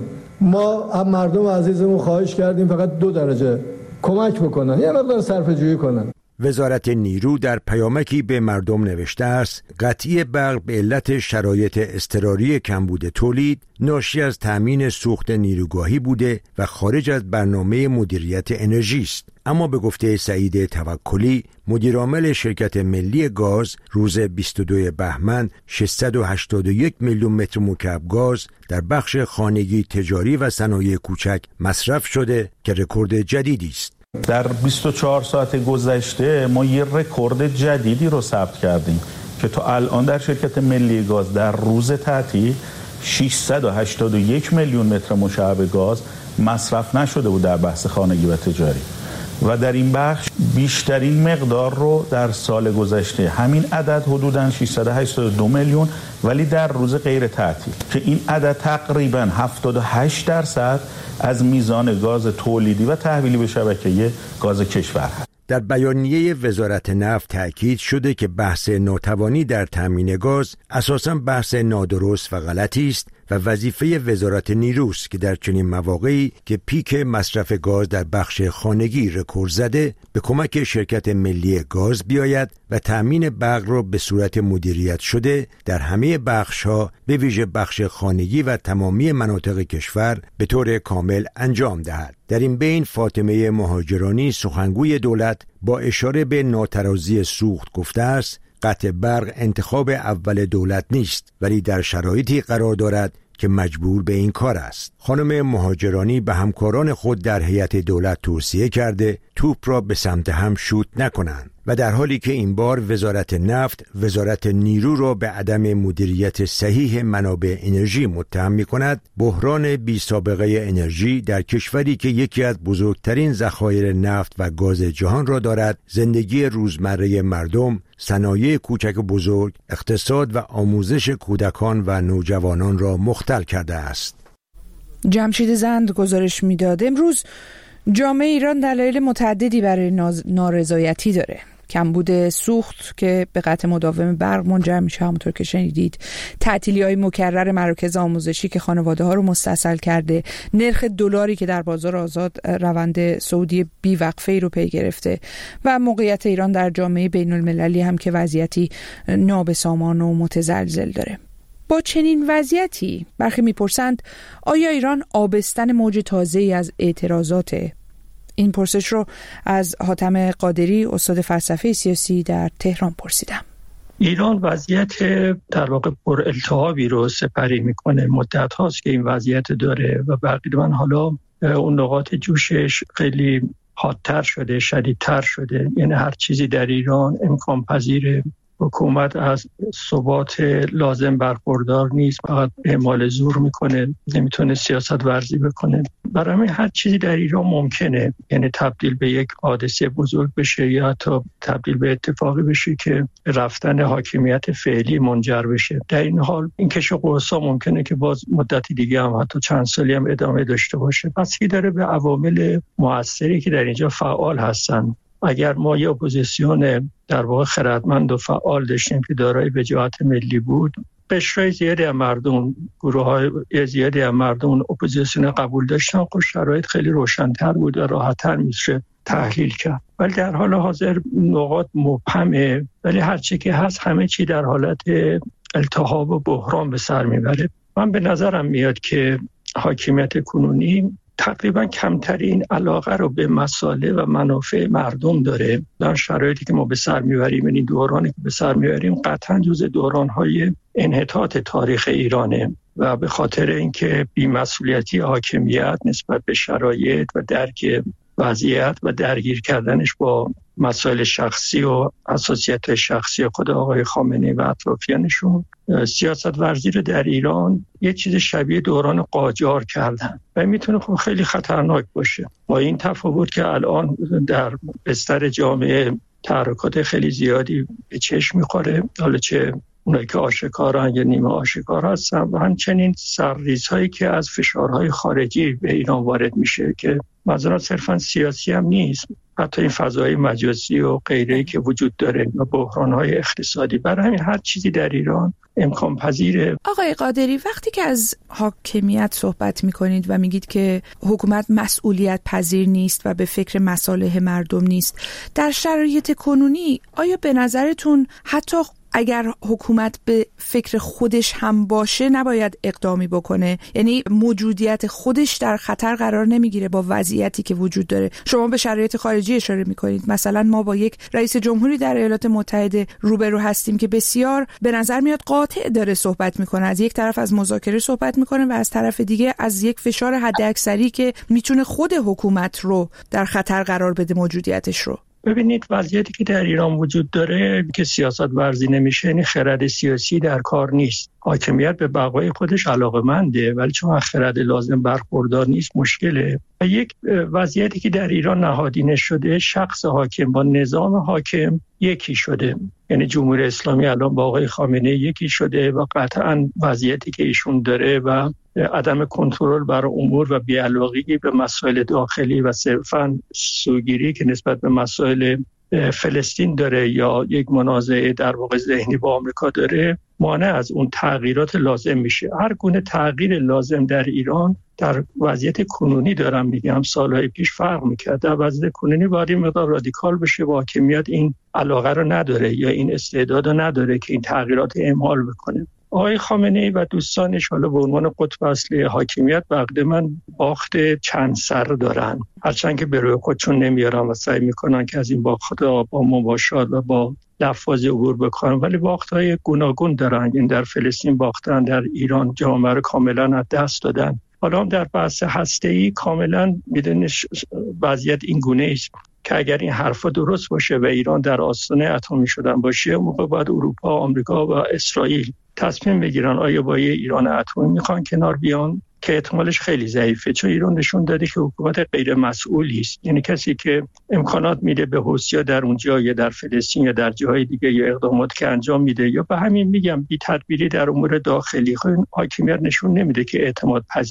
ما هم مردم عزیزمون خواهش کردیم فقط دو درجه کمک بکنن، یه مقدار صرفه جویی کنن. وزارت نیرو در پیامکی به مردم نوشته است قطعی برق به علت شرایط اضطراری کمبود تولید ناشی از تأمین سوخت نیروگاهی بوده و خارج از برنامه مدیریت انرژی است. اما به گفته سعید توکلی مدیرعامل شرکت ملی گاز روز بیست و دو بهمن ششصد و هشتاد و یک میلیون متر مکعب گاز در بخش خانگی، تجاری و صنایع کوچک مصرف شده که رکورد جدیدی است. در بیست و چهار ساعت گذشته ما یه رکورد جدیدی رو ثبت کردیم که تا الان در شرکت ملی گاز در روز تعطیل ششصد و هشتاد و یک میلیون متر مکعب گاز مصرف نشده بود در بحث خانگی و تجاری و در این بخش بیشترین مقدار رو در سال گذشته همین عدد حدوداً ششصد و هشتاد و دو میلیون ولی در روز غیر تعطیل که این عدد تقریباً هفتاد و هشت درصد از میزان گاز تولیدی و تحویلی به شبکه گاز کشور هست. در بیانیه وزارت نفت تأکید شده که بحث ناتوانی در تامین گاز اساساً بحث نادرست و غلطی است و وظیفه وزارت نیروست که در چنین مواقعی که پیک مصرف گاز در بخش خانگی رکورد زده به کمک شرکت ملی گاز بیاید و تامین برق را به صورت مدیریت شده در همه بخش‌ها به ویژه بخش خانگی و تمامی مناطق کشور به طور کامل انجام دهد. در این بین فاطمه مهاجرانی سخنگوی دولت با اشاره به ناترازی سوخت گفته است قطع برق انتخاب اول دولت نیست ولی در شرایطی قرار دارد که مجبور به این کار است. خانم مهاجرانی به همکاران خود در هیئت دولت توصیه کرده توپ را به سمت هم شوت نکنند و در حالی که این بار وزارت نفت وزارت نیرو را به عدم مدیریت صحیح منابع انرژی متهم می‌کند، بحران بی سابقه انرژی در کشوری که یکی از بزرگترین ذخایر نفت و گاز جهان را دارد، زندگی روزمره مردم، صنایع کوچک و بزرگ، اقتصاد و آموزش کودکان و نوجوانان را مختل کرده است. جمشید زند گزارش می‌داد امروز جامعه ایران دلایل متعددی برای نارضایتی داره. کمبود سوخت که به قطع مداوم برق منجر میشه، همونطور که شنیدید، تعطیلی‌های مکرر مراکز آموزشی که خانواده‌ها رو مستاصل کرده، نرخ دلاری که در بازار آزاد روند صعودی بیوقفه‌ای رو پی گرفته و موقعیت ایران در جامعه بین‌المللی هم که وضعیتی نابسامان و متزلزل داره. با چنین وضعیتی برخی میپرسند آیا ایران آبستن موج تازه‌ای از اعتراضاته؟ این پرسش رو از حاتم قادری، استاد فلسفه سیاسی در تهران پرسیدم. ایران وضعیت در واقع پر التهابی رو سپری میکنه، مدت هاست که این وضعیت داره و بقید من حالا اون نقاط جوشش خیلی حادتر شده، شدیدتر شده. یعنی هر چیزی در ایران امکان پذیره. حکومت از ثبات لازم برخوردار نیست، فقط اعمال زور میکنه، نمیتونه سیاست ورزی بکنه. برای همین هر چیزی در ایران ممکنه، یعنی تبدیل به یک حادثه بزرگ بشه یا حتی تبدیل به اتفاقی بشه که رفتن حاکمیت فعلی منجر بشه. در این حال این کش و قوسا ممکنه که باز مدتی دیگه هم حتی چند سالی هم ادامه داشته باشه. پس کی داره به عوامل مؤثری که در اینجا فعال هستن. اگر ما یه اپوزیسیون در واقع خردمند و فعال داشتیم که دارای وجاهت ملی بود، قشرهای زیادی از مردم، گروه‌های زیادی از مردم اپوزیسیون قبول داشتن، خب شرایط خیلی روشن‌تر بود و راحت‌تر میشه تحلیل کرد. ولی در حال حاضر نقاط مبهمه، ولی هر چی که هست همه چی در حالت التهاب و بحران به سر میبره. من به نظرم میاد که حاکمیت کنونی تقریبا کمترین علاقه رو به مصالح و منافع مردم داره. در شرایطی که ما به سر میبریم، این دورانی که به سر میبریم قطعا جزء دوران‌های انحطاط تاریخ ایرانه و به خاطر اینکه بی‌مسئولیتی حاکمیت نسبت به شرایط و درک وضعیت و درگیر کردنش با مسائل شخصی و حساسیت شخصی خود آقای خامنه‌ای و اطرافیانشون، سیاست ورزی رو در ایران یه چیز شبیه دوران قاجار کردن و میتونه خب خیلی خطرناک باشه. با این تفاوت که الان در بستر جامعه تحرکات خیلی زیادی به چشم میخوره، حالا چه اونایی که آشکارن یا نیمه آشکار هستن و همچنین سرریزهایی که از فشارهای خارجی به ایران وارد میشه که مثلا صرفا سیاسی هم نیست، حتی این فضای مجازی و غیره‌ای که وجود داره و بحران‌های اقتصادی. برای همین هر چیزی در ایران امکان پذیره. آقای قادری، وقتی که از حاکمیت صحبت میکنید و میگید که حکومت مسئولیت پذیر نیست و به فکر مصالح مردم نیست، در شرایط کنونی آیا به نظرتون حتی اگر حکومت به فکر خودش هم باشه نباید اقدامی بکنه؟ یعنی موجودیت خودش در خطر قرار نمیگیره با وضعیتی که وجود داره؟ شما به شرایط خارجی اشاره میکنید. مثلا ما با یک رئیس جمهوری در ایالات متحده روبرو هستیم که بسیار به نظر میاد قاطع داره صحبت میکنه. از یک طرف از مذاکره صحبت میکنه و از طرف دیگه از یک فشار حداکثری که میتونه خود حکومت رو در خطر قرار بده، موجودیتش رو. ببینید وضعیتی که در ایران وجود داره که سیاست ورزی نمیشه، یعنی خرد سیاسی در کار نیست. حاکمیت به بقای خودش علاقه‌منده ولی چون خرد لازم برخوردار نیست مشکله. و یک وضعیتی که در ایران نهادینه شده، شخص حاکم با نظام حاکم یکی شده. یعنی جمهوری اسلامی الان با آقای خامنه‌ای یکی شده و قطعاً وضعیتی که ایشون داره و عدم کنترل بر امور و بی‌علاقگی به مسائل داخلی و صرفاً سوگیری که نسبت به مسائل فلسطین داره یا یک منازعه در واقع ذهنی با آمریکا داره، مانع از اون تغییرات لازم میشه. هر گونه تغییر لازم در ایران در وضعیت کنونی دارم میگم سالهای پیش فرق میکرد. در وضعیت کنونی باید این مقدار رادیکال بشه و حاکمیت این علاقه رو نداره یا این استعداد رو نداره که این تغییرات اعمال بکنه. آقای خامنه‌ای و دوستانش حالا به عنوان قطب اصلی حاکمیت به عقد من باخت چند سر دارن، هرچند که به روی خودشون نمیارن و سعی میکنن که از این باخت با مباشرت و با لفاظی عبور بکنن، ولی باخت‌های گوناگون دارن. این در فلسطین باختن، در ایران جامعه رو کاملا از دست دادن. حالا هم در بحث هسته‌ای کاملا میدونید وضعیت این گونه است که اگر این حرفا درست باشه و ایران در آستانه اتمی شدن باشه، موقع باید اروپا، آمریکا و اسرائیل تصمیم بگیرن آیا با یه ایران اتمی میخوان کنار بیان، که احتمالش خیلی ضعیفه، چون ایران نشون داده که حکومت غیر مسئولی است. یعنی کسی که امکانات میده به حوثی‌ها در اونجا یا در فلسطین یا در جاهای دیگه یا اقدامات که انجام میده یا به همین میگم بی تدبیری در امور داخلی، خود حاکمیت نشون نمیده که اعتماد پذیره.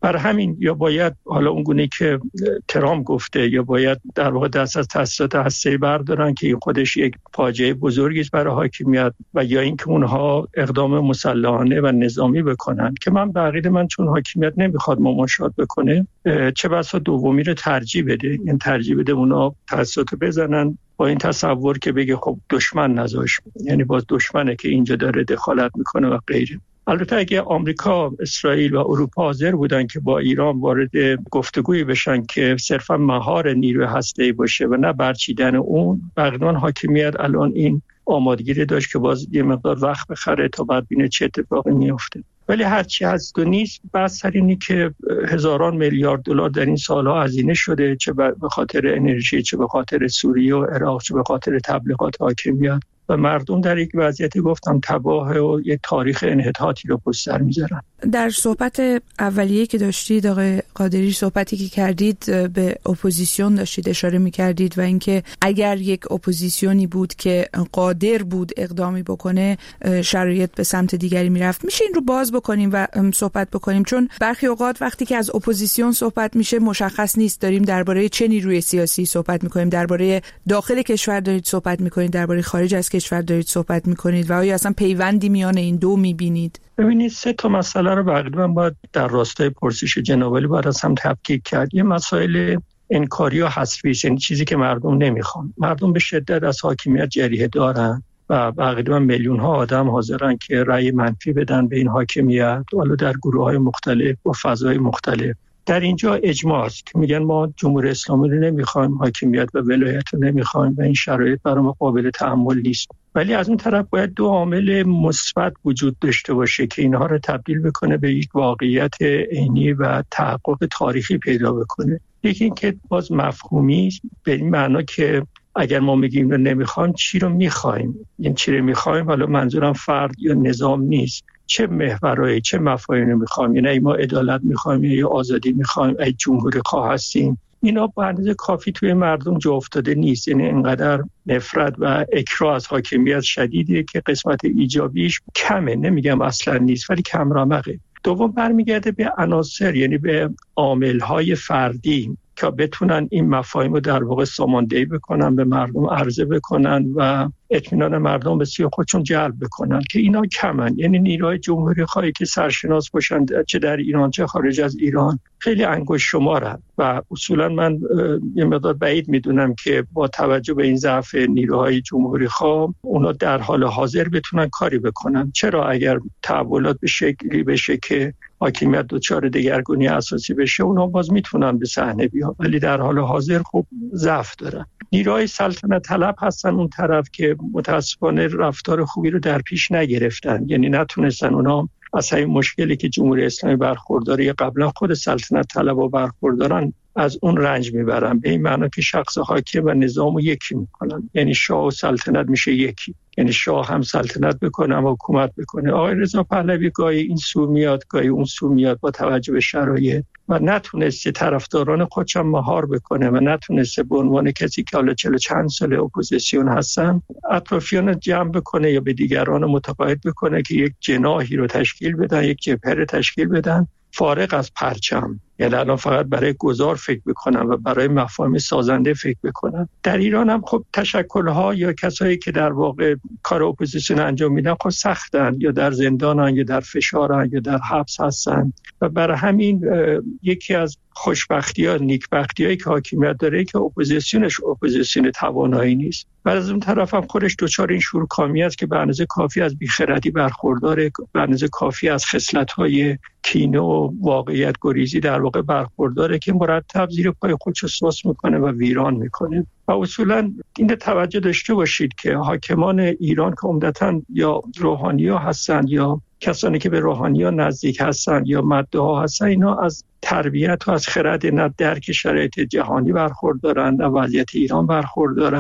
برای همین یا باید حالا اون گونه که ترامپ گفته یا باید در واقع دست از تأسیسات هسته‌ای بردارن که این خودش یک فاجعه بزرگی است برای حاکمیت، و یا اینکه اونها اقدام مسلحانه و نظامی بکنن که من بقیده من چون حاکمیت نمیخواد مماشات بکنه چه بسا دومی رو ترجیح بده، این ترجیح بده اونا تأسیسات بزنن با این تصور که بگه خب دشمن نذاش، یعنی باز دشمنه که اینجا داره دخالت میکنه و غیره. البته اگه آمریکا، اسرائیل و اروپا حاضر بودن که با ایران وارد گفتگویی بشن که صرفا مهار نیروی هسته‌ای باشه و نه برچیدن اون، بغداد حاکمیت الان این آمادگی داشت که باز یه مقدار وقت بخره تا بعد ببینه چه اتفاقی میفته. ولی هرچی هست و نیست، بس سر اینی که هزاران میلیارد دلار در این سالها هزینه شده، چه به خاطر انرژی، چه به خاطر سوریه و عراق، چه به خاطر تبلیغات حاکمیت، و مردم در یک وضعیتی گفتم تباه و یک تاریخ انحطاطی رو پشت سر میذارن. در صحبت اولیه که داشتید آقای قادری، صحبتی که کردید به اپوزیسیون داشتید اشاره میکردید و اینکه اگر یک اپوزیسیونی بود که قادر بود اقدامی بکنه شرایط به سمت دیگری میرفت. میشه این رو باز بکنیم و صحبت بکنیم؟ چون برخی اوقات وقتی که از اپوزیسیون صحبت میشه مشخص نیست داریم درباره چه نیروی سیاسی صحبت میکنیم، درباره داخل کشور دارید صحبت میکنید، درباره خارج از کشور دارید صحبت میکنید، و آیا اصلا پیوندی میان این دو میبینید؟ ببینید سه تا مسئله رو بقید من باید در راستای پرسش جناب عالی باید از هم تفکیک کرد. یه مسائل انکاری و حذفی، یعنی چیزی که مردم نمیخوان. مردم به شدت از حاکمیت جریحه دارن و بقید من میلیون ها آدم حاضرن که رأی منفی بدن به این حاکمیت، حالا در گروه های مختلف و فضای مختلف. در اینجا اجماع است که میگن ما جمهوری اسلامی رو نمیخوایم، حاکمیت و ولایت رو نمیخوایم و این شرایط برای ما قابل تحمل نیست. ولی از اون طرف باید دو عامل مثبت وجود داشته باشه که اینها رو تبدیل بکنه به یک واقعیت عینی و تحقق تاریخی پیدا بکنه. یکی این که باز مفهومی به این معنا که اگر ما میگیم رو نمیخوایم، چی رو میخوایم؟ این چی رو میخوایم؟ حالا منظورم فرد یا نظام نیست، چه محورایی، چه مفاهیمی میخوایم؟ یعنی ما عدالت میخوایم یا آزادی میخوایم، ای جمهوری خواه هستیم؟ اینا به اندازه کافی توی مردم جا افتاده نیست. یعنی اینقدر نفرت و اکراه از حاکمیت شدیده که قسمت ایجابیش کمه، نمیگم اصلا نیست ولی کم رمقه. دوم برمیگرده به عناصر، یعنی به عامل‌های فردی که بتونن این مفاهیم رو در واقع ساماندهی بکنن، به مردم عرضه بکنن و اطمینان مردم به سوی خودشون جلب بکنن که اینا کمن. یعنی نیروهای جمهوری خواهی که سرشناس باشن چه در ایران چه خارج از ایران خیلی انگشت شمارن و اصولا من یه مقدار بعید میدونم که با توجه به این ضعف نیروهای جمهوری خواه اونا در حال حاضر بتونن کاری بکنن. چرا اگر تحولات به شکلی بشه که حاکمیت دچار دگرگونی اساسی بشه اونا باز میتونن به صحنه بیان، ولی در حال حاضر خب ضعف دارن. نیروهای سلطنت طلب هستن اون طرف که متاسفانه رفتار خوبی رو در پیش نگرفتن، یعنی نتونستن اونا از این مشکلی که جمهوری اسلامی برخورداره قبلا خود سلطنت طلب‌ها برخوردارن از اون رنج میبرن، به این معنی که شخص حاکم و نظام رو یکی میکنن، یعنی شاه و سلطنت میشه یکی، یعنی شاه هم سلطنت بکنه و حکومت بکنه. آقای رضا پهلوی گاهی این سو میاد گاهی اون سو میاد با توجه به شرایط و نتونسته طرفداران خودش هم مهار بکنه و نتونسته به عنوان کسی که حالا چهل چند سال اپوزیسیون هستن اطرافیان جمع بکنه یا به دیگران متقاعد بکنه که یک جناحی رو تشکیل بدن، یک جبهه رو تشکیل بدن فارغ از پرچم، یعنی الان فقط برای گذار فکر بکنن و برای مفاهیم سازنده فکر بکنن. در ایران هم خب تشکل‌ها یا کسایی که در واقع کار اپوزیسیون انجام میدن خب سختن، یا در زندانن یا در فشارن یا در حبس هستن و برای همین یکی از خوشبختی‌ها نیکبختی‌هایی که حاکمیت داره که اپوزیسیونش اپوزیسیون توانایی نیست و از اون طرف هم خودش دچار این شورکامی است که به اندازه کافی از بیخردی برخورداره، به اندازه کافی از خصلت‌های کینه و واقعیت گریزی در واقع برخورداره که مرتب زیر پای خودش سوس میکنه و ویران میکنه. و اصولا این توجه داشته باشید که حاکمان ایران که عمدتاً یا روحانی‌ها هستن یا کسانی که به روحانی‌ها نزدیک هستن یا مدعا هستن، اینا از تربیت و از خرد نه درک شرایط جهانی برخوردارن، نه وضعیت ایران برخوردارن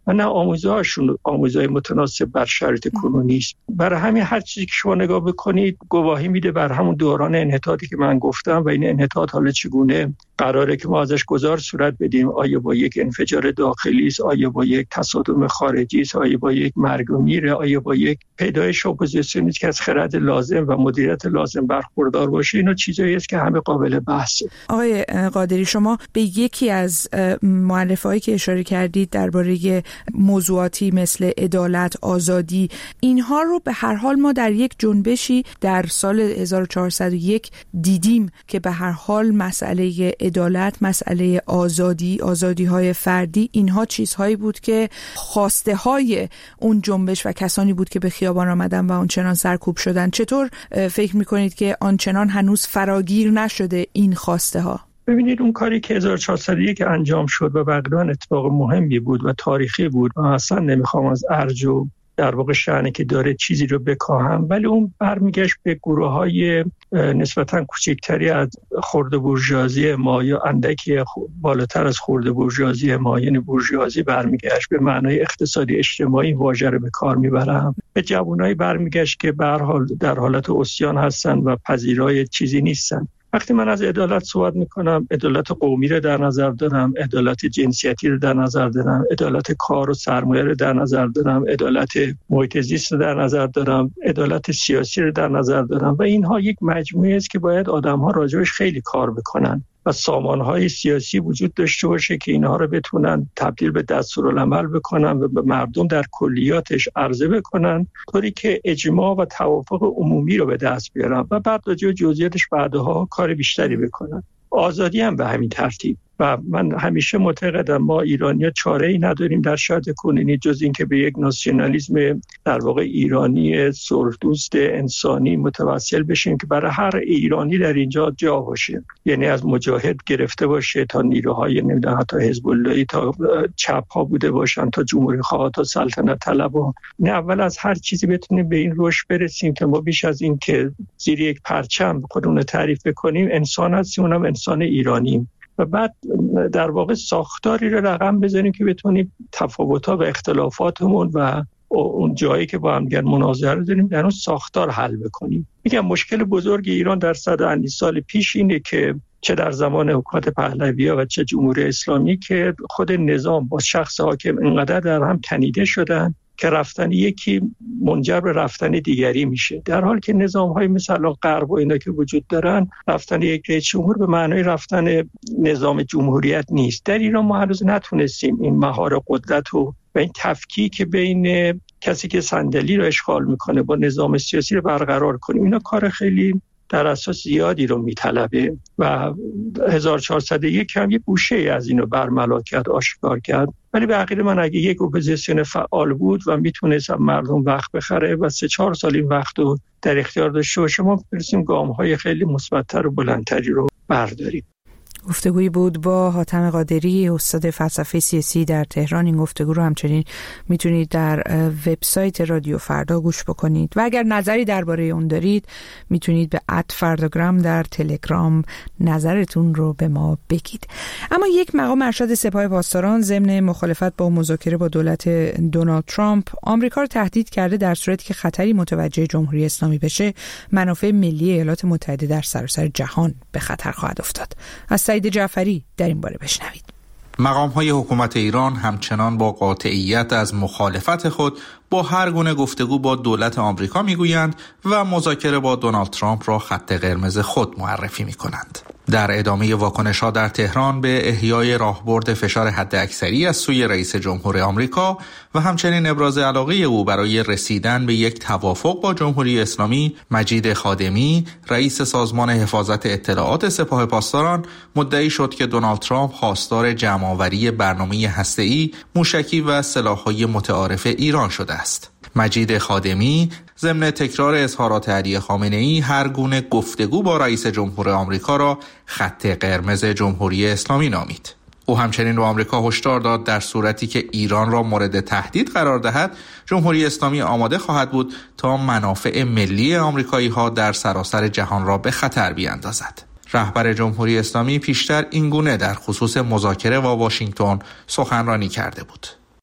و نه آموزه‌هاشون آموزهای متناسب بر شرایط کنونی است. برای همین هر چیزی که شما نگاه بکنید گواهی میده بر همون دوران انحطاطی که من گفتم و این انحطاط حالا چگونه قراره که ما ازش گذار صورت بدیم. آیا با یک انفجار داخلی است، آیا با یک تصادم خارجی است، آیا با یک مرگ و میر، آیا با یک پیدایش اپوزیسیونی که از خرد لازم و مدیریت لازم برخوردار باشه. اینا چیزایی است که همه قابل بحثه. آقای قادری، شما به یکی از مؤلفه‌هایی که اشاره کردید درباره موضوعاتی مثل عدالت، آزادی، اینها رو به هر حال ما در یک جنبشی در سال هزار و چهارصد و یک دیدیم که به هر حال مسئله عدالت، مسئله آزادی، آزادی‌های فردی، اینها چیزهایی بود که خواسته های اون جنبش و کسانی بود که به خیابان آمدن و آنچنان سرکوب شدن. چطور فکر می‌کنید که آنچنان هنوز فراگیر نشده این خواسته ها؟ ببینید اون کاری که هزار و چهارصد و یک انجام شد و واقعا اتفاق مهمی بود و تاریخی بود و اصلا نمیخوام از ارج و در واقع شأنی که داره چیزی رو بکاهم، ولی اون برمیگشت به گروه‌های نسبتاً کوچکتری از خرده بورژوازی ما یا اندکی بالاتر از خرده بورژوازی ما، یعنی بورژوازی برمیگشت به معنای اقتصادی اجتماعی واژه رو به کار میبرم، به جوانایی برمیگشت که به هر حال در حالت عصیان هستن و پذیرای چیزی نیستن. وقتی من از عدالت صحبت میکنم، عدالت قومی رو در نظر دارم، عدالت جنسیتی رو در نظر دارم، عدالت کار و سرمایه رو در نظر دارم، عدالت محیط زیست رو در نظر دارم، عدالت سیاسی رو در نظر دارم و اینها یک مجموعه است که باید آدم‌ها راجعش خیلی کار بکنن و سامانهای سیاسی وجود داشته باشه که اینها رو بتونن تبدیل به دستورالعمل بکنن و به مردم در کلیاتش عرضه بکنن، طوری که اجماع و توافق عمومی رو به دست بیارن و بعد راجع به جزئیاتش بعدها کار بیشتری بکنن. آزادی هم به همین ترتیب. و من همیشه معتقدم ما ایرانی‌ها چاره‌ای نداریم در شرایط کنونی جز این که به یک ناسیونالیسم در واقع ایرانی صلح‌دوست انسانی متوسل بشیم که برای هر ایرانی در اینجا جا باشه، یعنی از مجاهد گرفته باشه تا نیروهای نمیدونم حتی حزب اللهی، تا چپ ها بوده باشن، تا جمهوری خواه، تا سلطنت طلبها. نه اول از هر چیزی بتونیم به این رشد برسیم که ما بیش از این که زیر یک پرچم خودمون تعریف کنیم انسان هستیم، اونم انسان ایرانیم و بعد در واقع ساختاری رو رقم بزنیم که بتونیم تفاوت‌ها و اختلافاتمون و اون جایی که با هم دیگر مناظره داریم در اون ساختار حل بکنیم. میگم مشکل بزرگ ایران در صد اندی سال پیش اینه که چه در زمان حکومت پهلوی‌ها و چه جمهوری اسلامی که خود نظام با شخص حاکم اینقدر در هم تنیده شدن که رفتن یکی منجر به رفتن دیگری میشه، در حالی که نظام‌های مثل غرب و اینا که وجود دارن رفتن یک رئیس جمهور به معنای رفتن نظام جمهوریت نیست. در ایران ما هنوز نتونستیم این مهار قدرت و و این تفکیک بین کسی که صندلی رو اشغال میکنه با نظام سیاسی رو برقرار کنیم. اینا کار خیلی در اساس زیادی رو میطلبه و هزار و چهارصد و یک هم یه گوشه از اینو برملا کرد، آشکار کرد. ولی به عقیده من اگه یک اپوزیسیون فعال بود و میتونست مردم وقت بخره و سه چهار سال این وقت رو در اختیار داشته باشه، ما برسیم گام‌های خیلی مثبت‌تر و بلندتری رو برداریم. گفتگویی بود با حاتم قادری، استاد فلسفه سیاسی در تهران. این گفتگو رو همچنین میتونید در وبسایت رادیو فردا گوش بکنید و اگر نظری درباره اون دارید میتونید به ات فرداگرام در تلگرام نظرتون رو به ما بگید. اما یک مقام ارشد سپاه پاسداران ضمن مخالفت با مذاکره با دولت دونالد ترامپ آمریکا رو تهدید کرده در صورتی که خطری متوجه جمهوری اسلامی بشه منافع ملی ایالات متحده در سراسر جهان به خطر خواهد افتاد. از سعید جعفری در این باره بشنوید. مقام‌های حکومت ایران همچنان با قاطعیت از مخالفت خود با هر گونه گفتگو با دولت آمریکا میگویند و مذاکره با دونالد ترامپ را خط قرمز خود معرفی میکنند. در ادامه واکنش‌ها در تهران به احیای راهبرد فشار حداکثری از سوی رئیس جمهور آمریکا و همچنین ابراز علاقه او برای رسیدن به یک توافق با جمهوری اسلامی، مجید خادمی، رئیس سازمان حفاظت اطلاعات سپاه پاسداران مدعی شد که دونالد ترامپ خواستار جمع‌آوری برنامه هسته‌ای، موشکی و سلاح‌های متعارف ایران شده است. مجید خادمی ضمن تکرار اظهارات علی خامنه‌ای هر گونه گفتگو با رئیس جمهور آمریکا را خط قرمز جمهوری اسلامی نامید. او همچنین به آمریکا هشدار داد در صورتی که ایران را مورد تهدید قرار دهد، جمهوری اسلامی آماده خواهد بود تا منافع ملی آمریکایی‌ها در سراسر جهان را به خطر بیاندازد. رهبر جمهوری اسلامی پیشتر این گونه در خصوص مذاکره با واشنگتن سخنرانی کرده بود.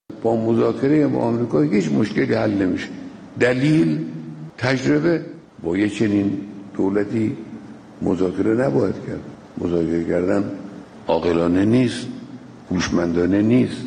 با مذاکره با آمریکا هیچ مشکلی حل نمیشه. دلیل تجربه. با یه چنین دولتی مذاکره نباید کرد. مذاکره کردن عاقلانه نیست، هوشمندانه نیست،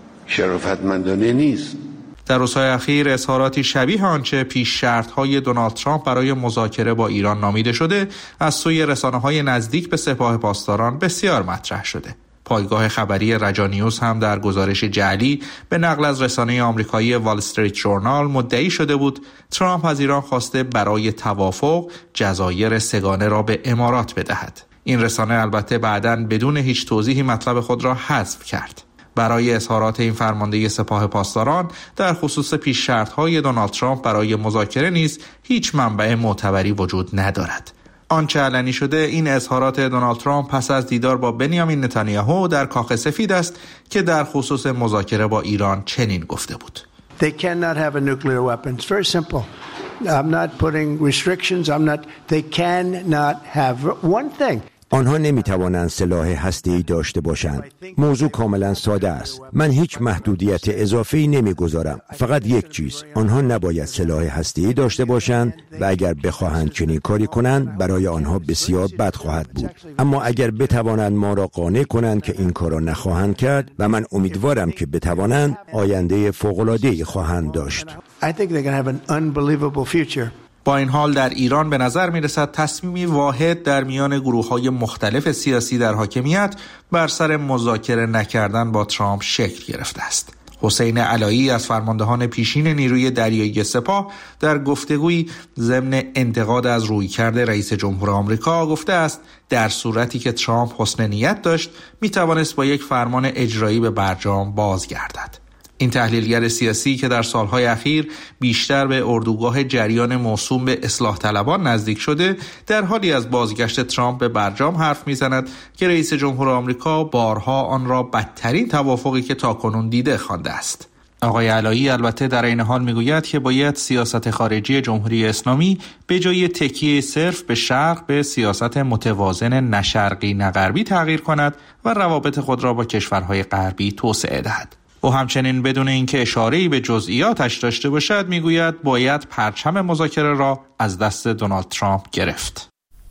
شرافتمندانه نیست. در روزهای اخیر اظهاراتی شبیه آنچه پیش شرط‌های دونالد ترامپ برای مذاکره با ایران نامیده شده از سوی رسانه‌های نزدیک به سپاه پاسداران بسیار مطرح شده. پایگاه خبری رجانیوز هم در گزارش جعلی به نقل از رسانه آمریکایی وال استریت ژورنال مدعی شده بود ترامپ از ایران خواسته برای توافق جزایر سگانه را به امارات بدهد. این رسانه البته بعداً بدون هیچ توضیحی مطلب خود را حذف کرد. برای اظهارات این فرمانده سپاه پاسداران در خصوص پیش شرط‌های دونالد ترامپ برای مذاکره نیز هیچ منبع معتبری وجود ندارد. آنچه علنی شده این اظهارات دونالد ترامپ پس از دیدار با بنیامین نتانیاهو در کاخ سفید است که در خصوص مذاکره با ایران چنین گفته بود. They cannot have a nuclear weapon. It's very simple. I'm not putting restrictions. I'm not. They cannot have one thing. آنها نمیتوانند سلاح هسته‌ای داشته باشند. موضوع کاملا ساده است. من هیچ محدودیت اضافه‌ای نمیگذارم. فقط یک چیز. آنها نباید سلاح هسته‌ای داشته باشند و اگر بخواهند چنین کاری کنند برای آنها بسیار بد خواهد بود. اما اگر بتوانند ما را قانع کنند که این کار را نخواهند کرد و من امیدوارم که بتوانند آینده فوق‌العاده‌ای خواهند داشت. I think they're going to have an unbelievable future. با این حال در ایران به نظر می رسد تصمیمی واحد در میان گروه‌های مختلف سیاسی در حاکمیت بر سر مذاکره نکردن با ترامپ شکل گرفته است. حسین علایی از فرماندهان پیشین نیروی دریایی سپاه در گفتگویی ضمن انتقاد از رویکرد رئیس جمهور آمریکا گفته است در صورتی که ترامپ حسن نیت داشت می توانست با یک فرمان اجرایی به برجام بازگردد. این تحلیلگر سیاسی که در سالهای اخیر بیشتر به اردوگاه جریان موسوم به اصلاح طلبان نزدیک شده در حالی از بازگشت ترامپ به برجام حرف میزند که رئیس جمهور آمریکا بارها آن را بدترین توافقی که تاکنون دیده خوانده است. آقای علایی البته در این حال میگوید که باید سیاست خارجی جمهوری اسلامی به جای تکیه صرف به شرق به سیاست متوازن نه شرقی نه غربی تغییر کند و روابط خود را با کشورهای غربی توسعه دهد. او همچنین بدون اینکه اشاره‌ای به جزئیاتش داشته باشد میگوید باید پرچم مذاکره را از دست دونالد ترامپ گرفت.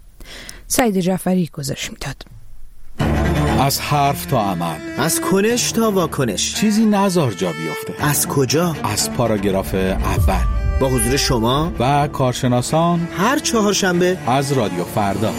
سعید جعفری گزارش میداد. از حرف تا عمل، از کنش تا واکنش، چیزی نزار جا بیفته. از کجا؟ از پاراگراف اول با حضور شما و کارشناسان هر چهارشنبه از رادیو فردا.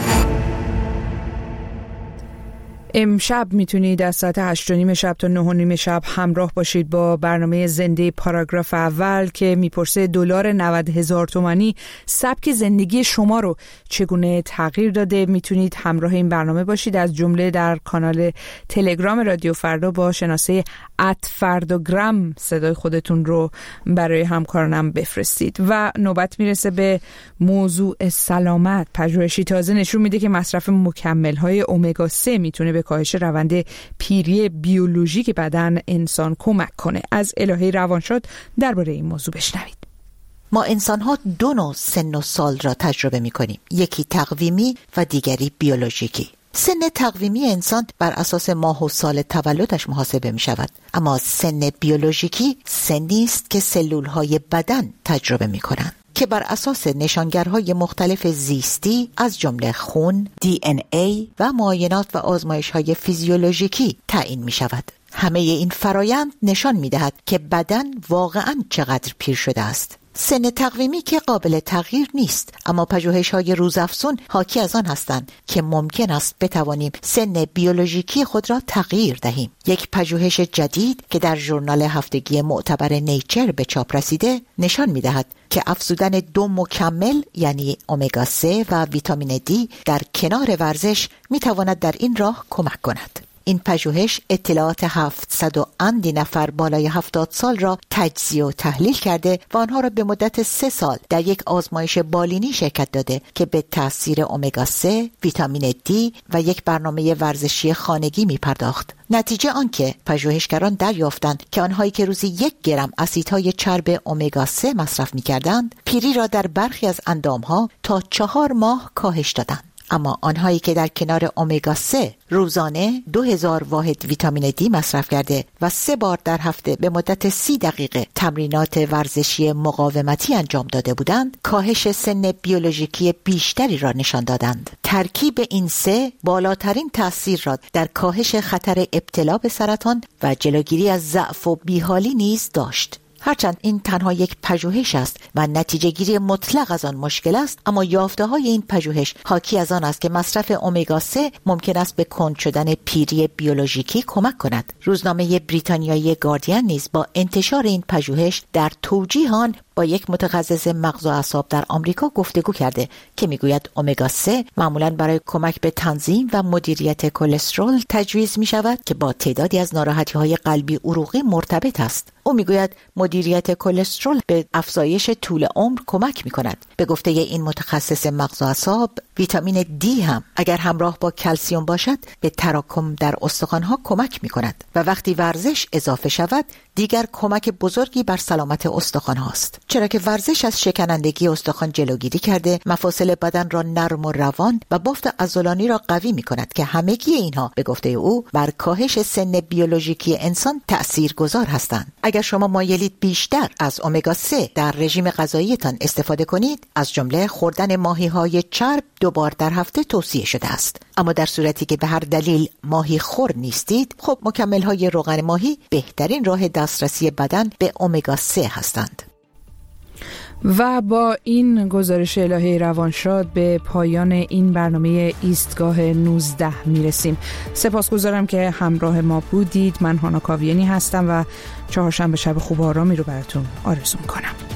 امشب میتونید از ساعت هشت و نیم شب تا نه و نیم شب همراه باشید با برنامه زنده پاراگراف اول که میپرسه دلار نود هزار تومانی سبک زندگی شما رو چگونه تغییر داده. میتونید همراه این برنامه باشید از جمله در کانال تلگرام رادیو فردا با شناسه ات فرداگرام صدای خودتون رو برای همکارانم بفرستید. و نوبت میرسه به موضوع سلامت. پژوهشی تازه نشون میده که مصرف مکمل‌های امگا سه میتونه به کاهش روند پیری بیولوژیک بدن انسان کمک کنه. از الهه روانشاد درباره این موضوع بشنوید. ما انسان‌ها دو نوع سن و سال را تجربه می‌کنیم، یکی تقویمی و دیگری بیولوژیکی. سن تقویمی انسان بر اساس ماه و سال تولدش محاسبه می‌شود، اما سن بیولوژیکی سنی است که سلول‌های بدن تجربه می‌کنند که بر اساس نشانگرهای مختلف زیستی از جمله خون، دی ان ای و معاینات و آزمایش‌های فیزیولوژیکی تعیین می‌شود. همه این فرایند نشان می‌دهد که بدن واقعاً چقدر پیر شده است. سن تقویمی که قابل تغییر نیست، اما پژوهش‌های روزافزون حاکی از آن هستند که ممکن است بتوانیم سن بیولوژیکی خود را تغییر دهیم. یک پژوهش جدید که در ژورنال هفتگی معتبر نیچر به چاپ رسیده نشان می‌دهد که افزودن دو مکمل یعنی امگا سه و ویتامین دی در کنار ورزش می‌تواند در این راه کمک کند. این پژوهش اطلاعات هفتصد و اندی نفر بالای هفتاد سال را تجزیه و تحلیل کرده و آنها را به مدت سه سال در یک آزمایش بالینی شرکت داده که به تاثیر امگا سه، ویتامین دی و یک برنامه ورزشی خانگی می پرداخت. نتیجه آن که پژوهشگران دریافتند که آنهایی که روزی یک گرم اسیدهای چرب امگا سه مصرف می کردند، پیری را در برخی از اندامها تا چهار ماه کاهش دادند. اما آنهایی که در کنار امگا سه روزانه دو هزار واحد ویتامین دی مصرف کرده و سه بار در هفته به مدت سی دقیقه تمرینات ورزشی مقاومتی انجام داده بودند، کاهش سن بیولوژیکی بیشتری را نشان دادند. ترکیب این سه بالاترین تأثیر را در کاهش خطر ابتلا به سرطان و جلوگیری از ضعف و بیحالی نیز داشت. هرچند این تنها یک پژوهش است و نتیجه گیری مطلق از آن مشکل است، اما یافته های این پژوهش حاکی از آن است که مصرف امگا سه ممکن است به کند شدن پیری بیولوژیکی کمک کند. روزنامه بریتانیایی گاردین نیز با انتشار این پژوهش در توجیه آن با یک متخصص مغز و اعصاب در آمریکا گفتگو کرده که میگوید امگا سه معمولاً برای کمک به تنظیم و مدیریت کلسترول تجویز می شود که با تعدادی از ناراحتی‌های قلبی عروقی مرتبط است. او میگوید مدیریت کلسترول به افزایش طول عمر کمک می کند. به گفته این متخصص مغز و اعصاب، ویتامین دی هم اگر همراه با کلسیم باشد به تراکم در استخوان‌ها کمک می کند و وقتی ورزش اضافه شود دیگر کمک بزرگی بر سلامت استخوان هاست، چرا که ورزش از شکنندگی استخوان جلوگیری کرده، مفاصل بدن را نرم و روان و بافت عضلانی را قوی می کند که همگی اینها به گفته او بر کاهش سن بیولوژیکی انسان تأثیرگذار هستند. اگر شما مایلید بیشتر از امگا سه در رژیم غذاییتان استفاده کنید، از جمله خوردن ماهی‌های چرب دو بار در هفته توصیه شده است. اما در صورتی که به هر دلیل ماهی خور نیستید، خب مکمل‌های روغن ماهی بهترین راه دسترسی بدن به امگا سه هستند. و با این گزارش الهه روانشاد به پایان این برنامه ایستگاه نوزده میرسیم. سپاسگزارم که همراه ما بودید. من هانا کاویانی هستم و چهارشنبه شب خوب و آرامی رو براتون آرزو میکنم.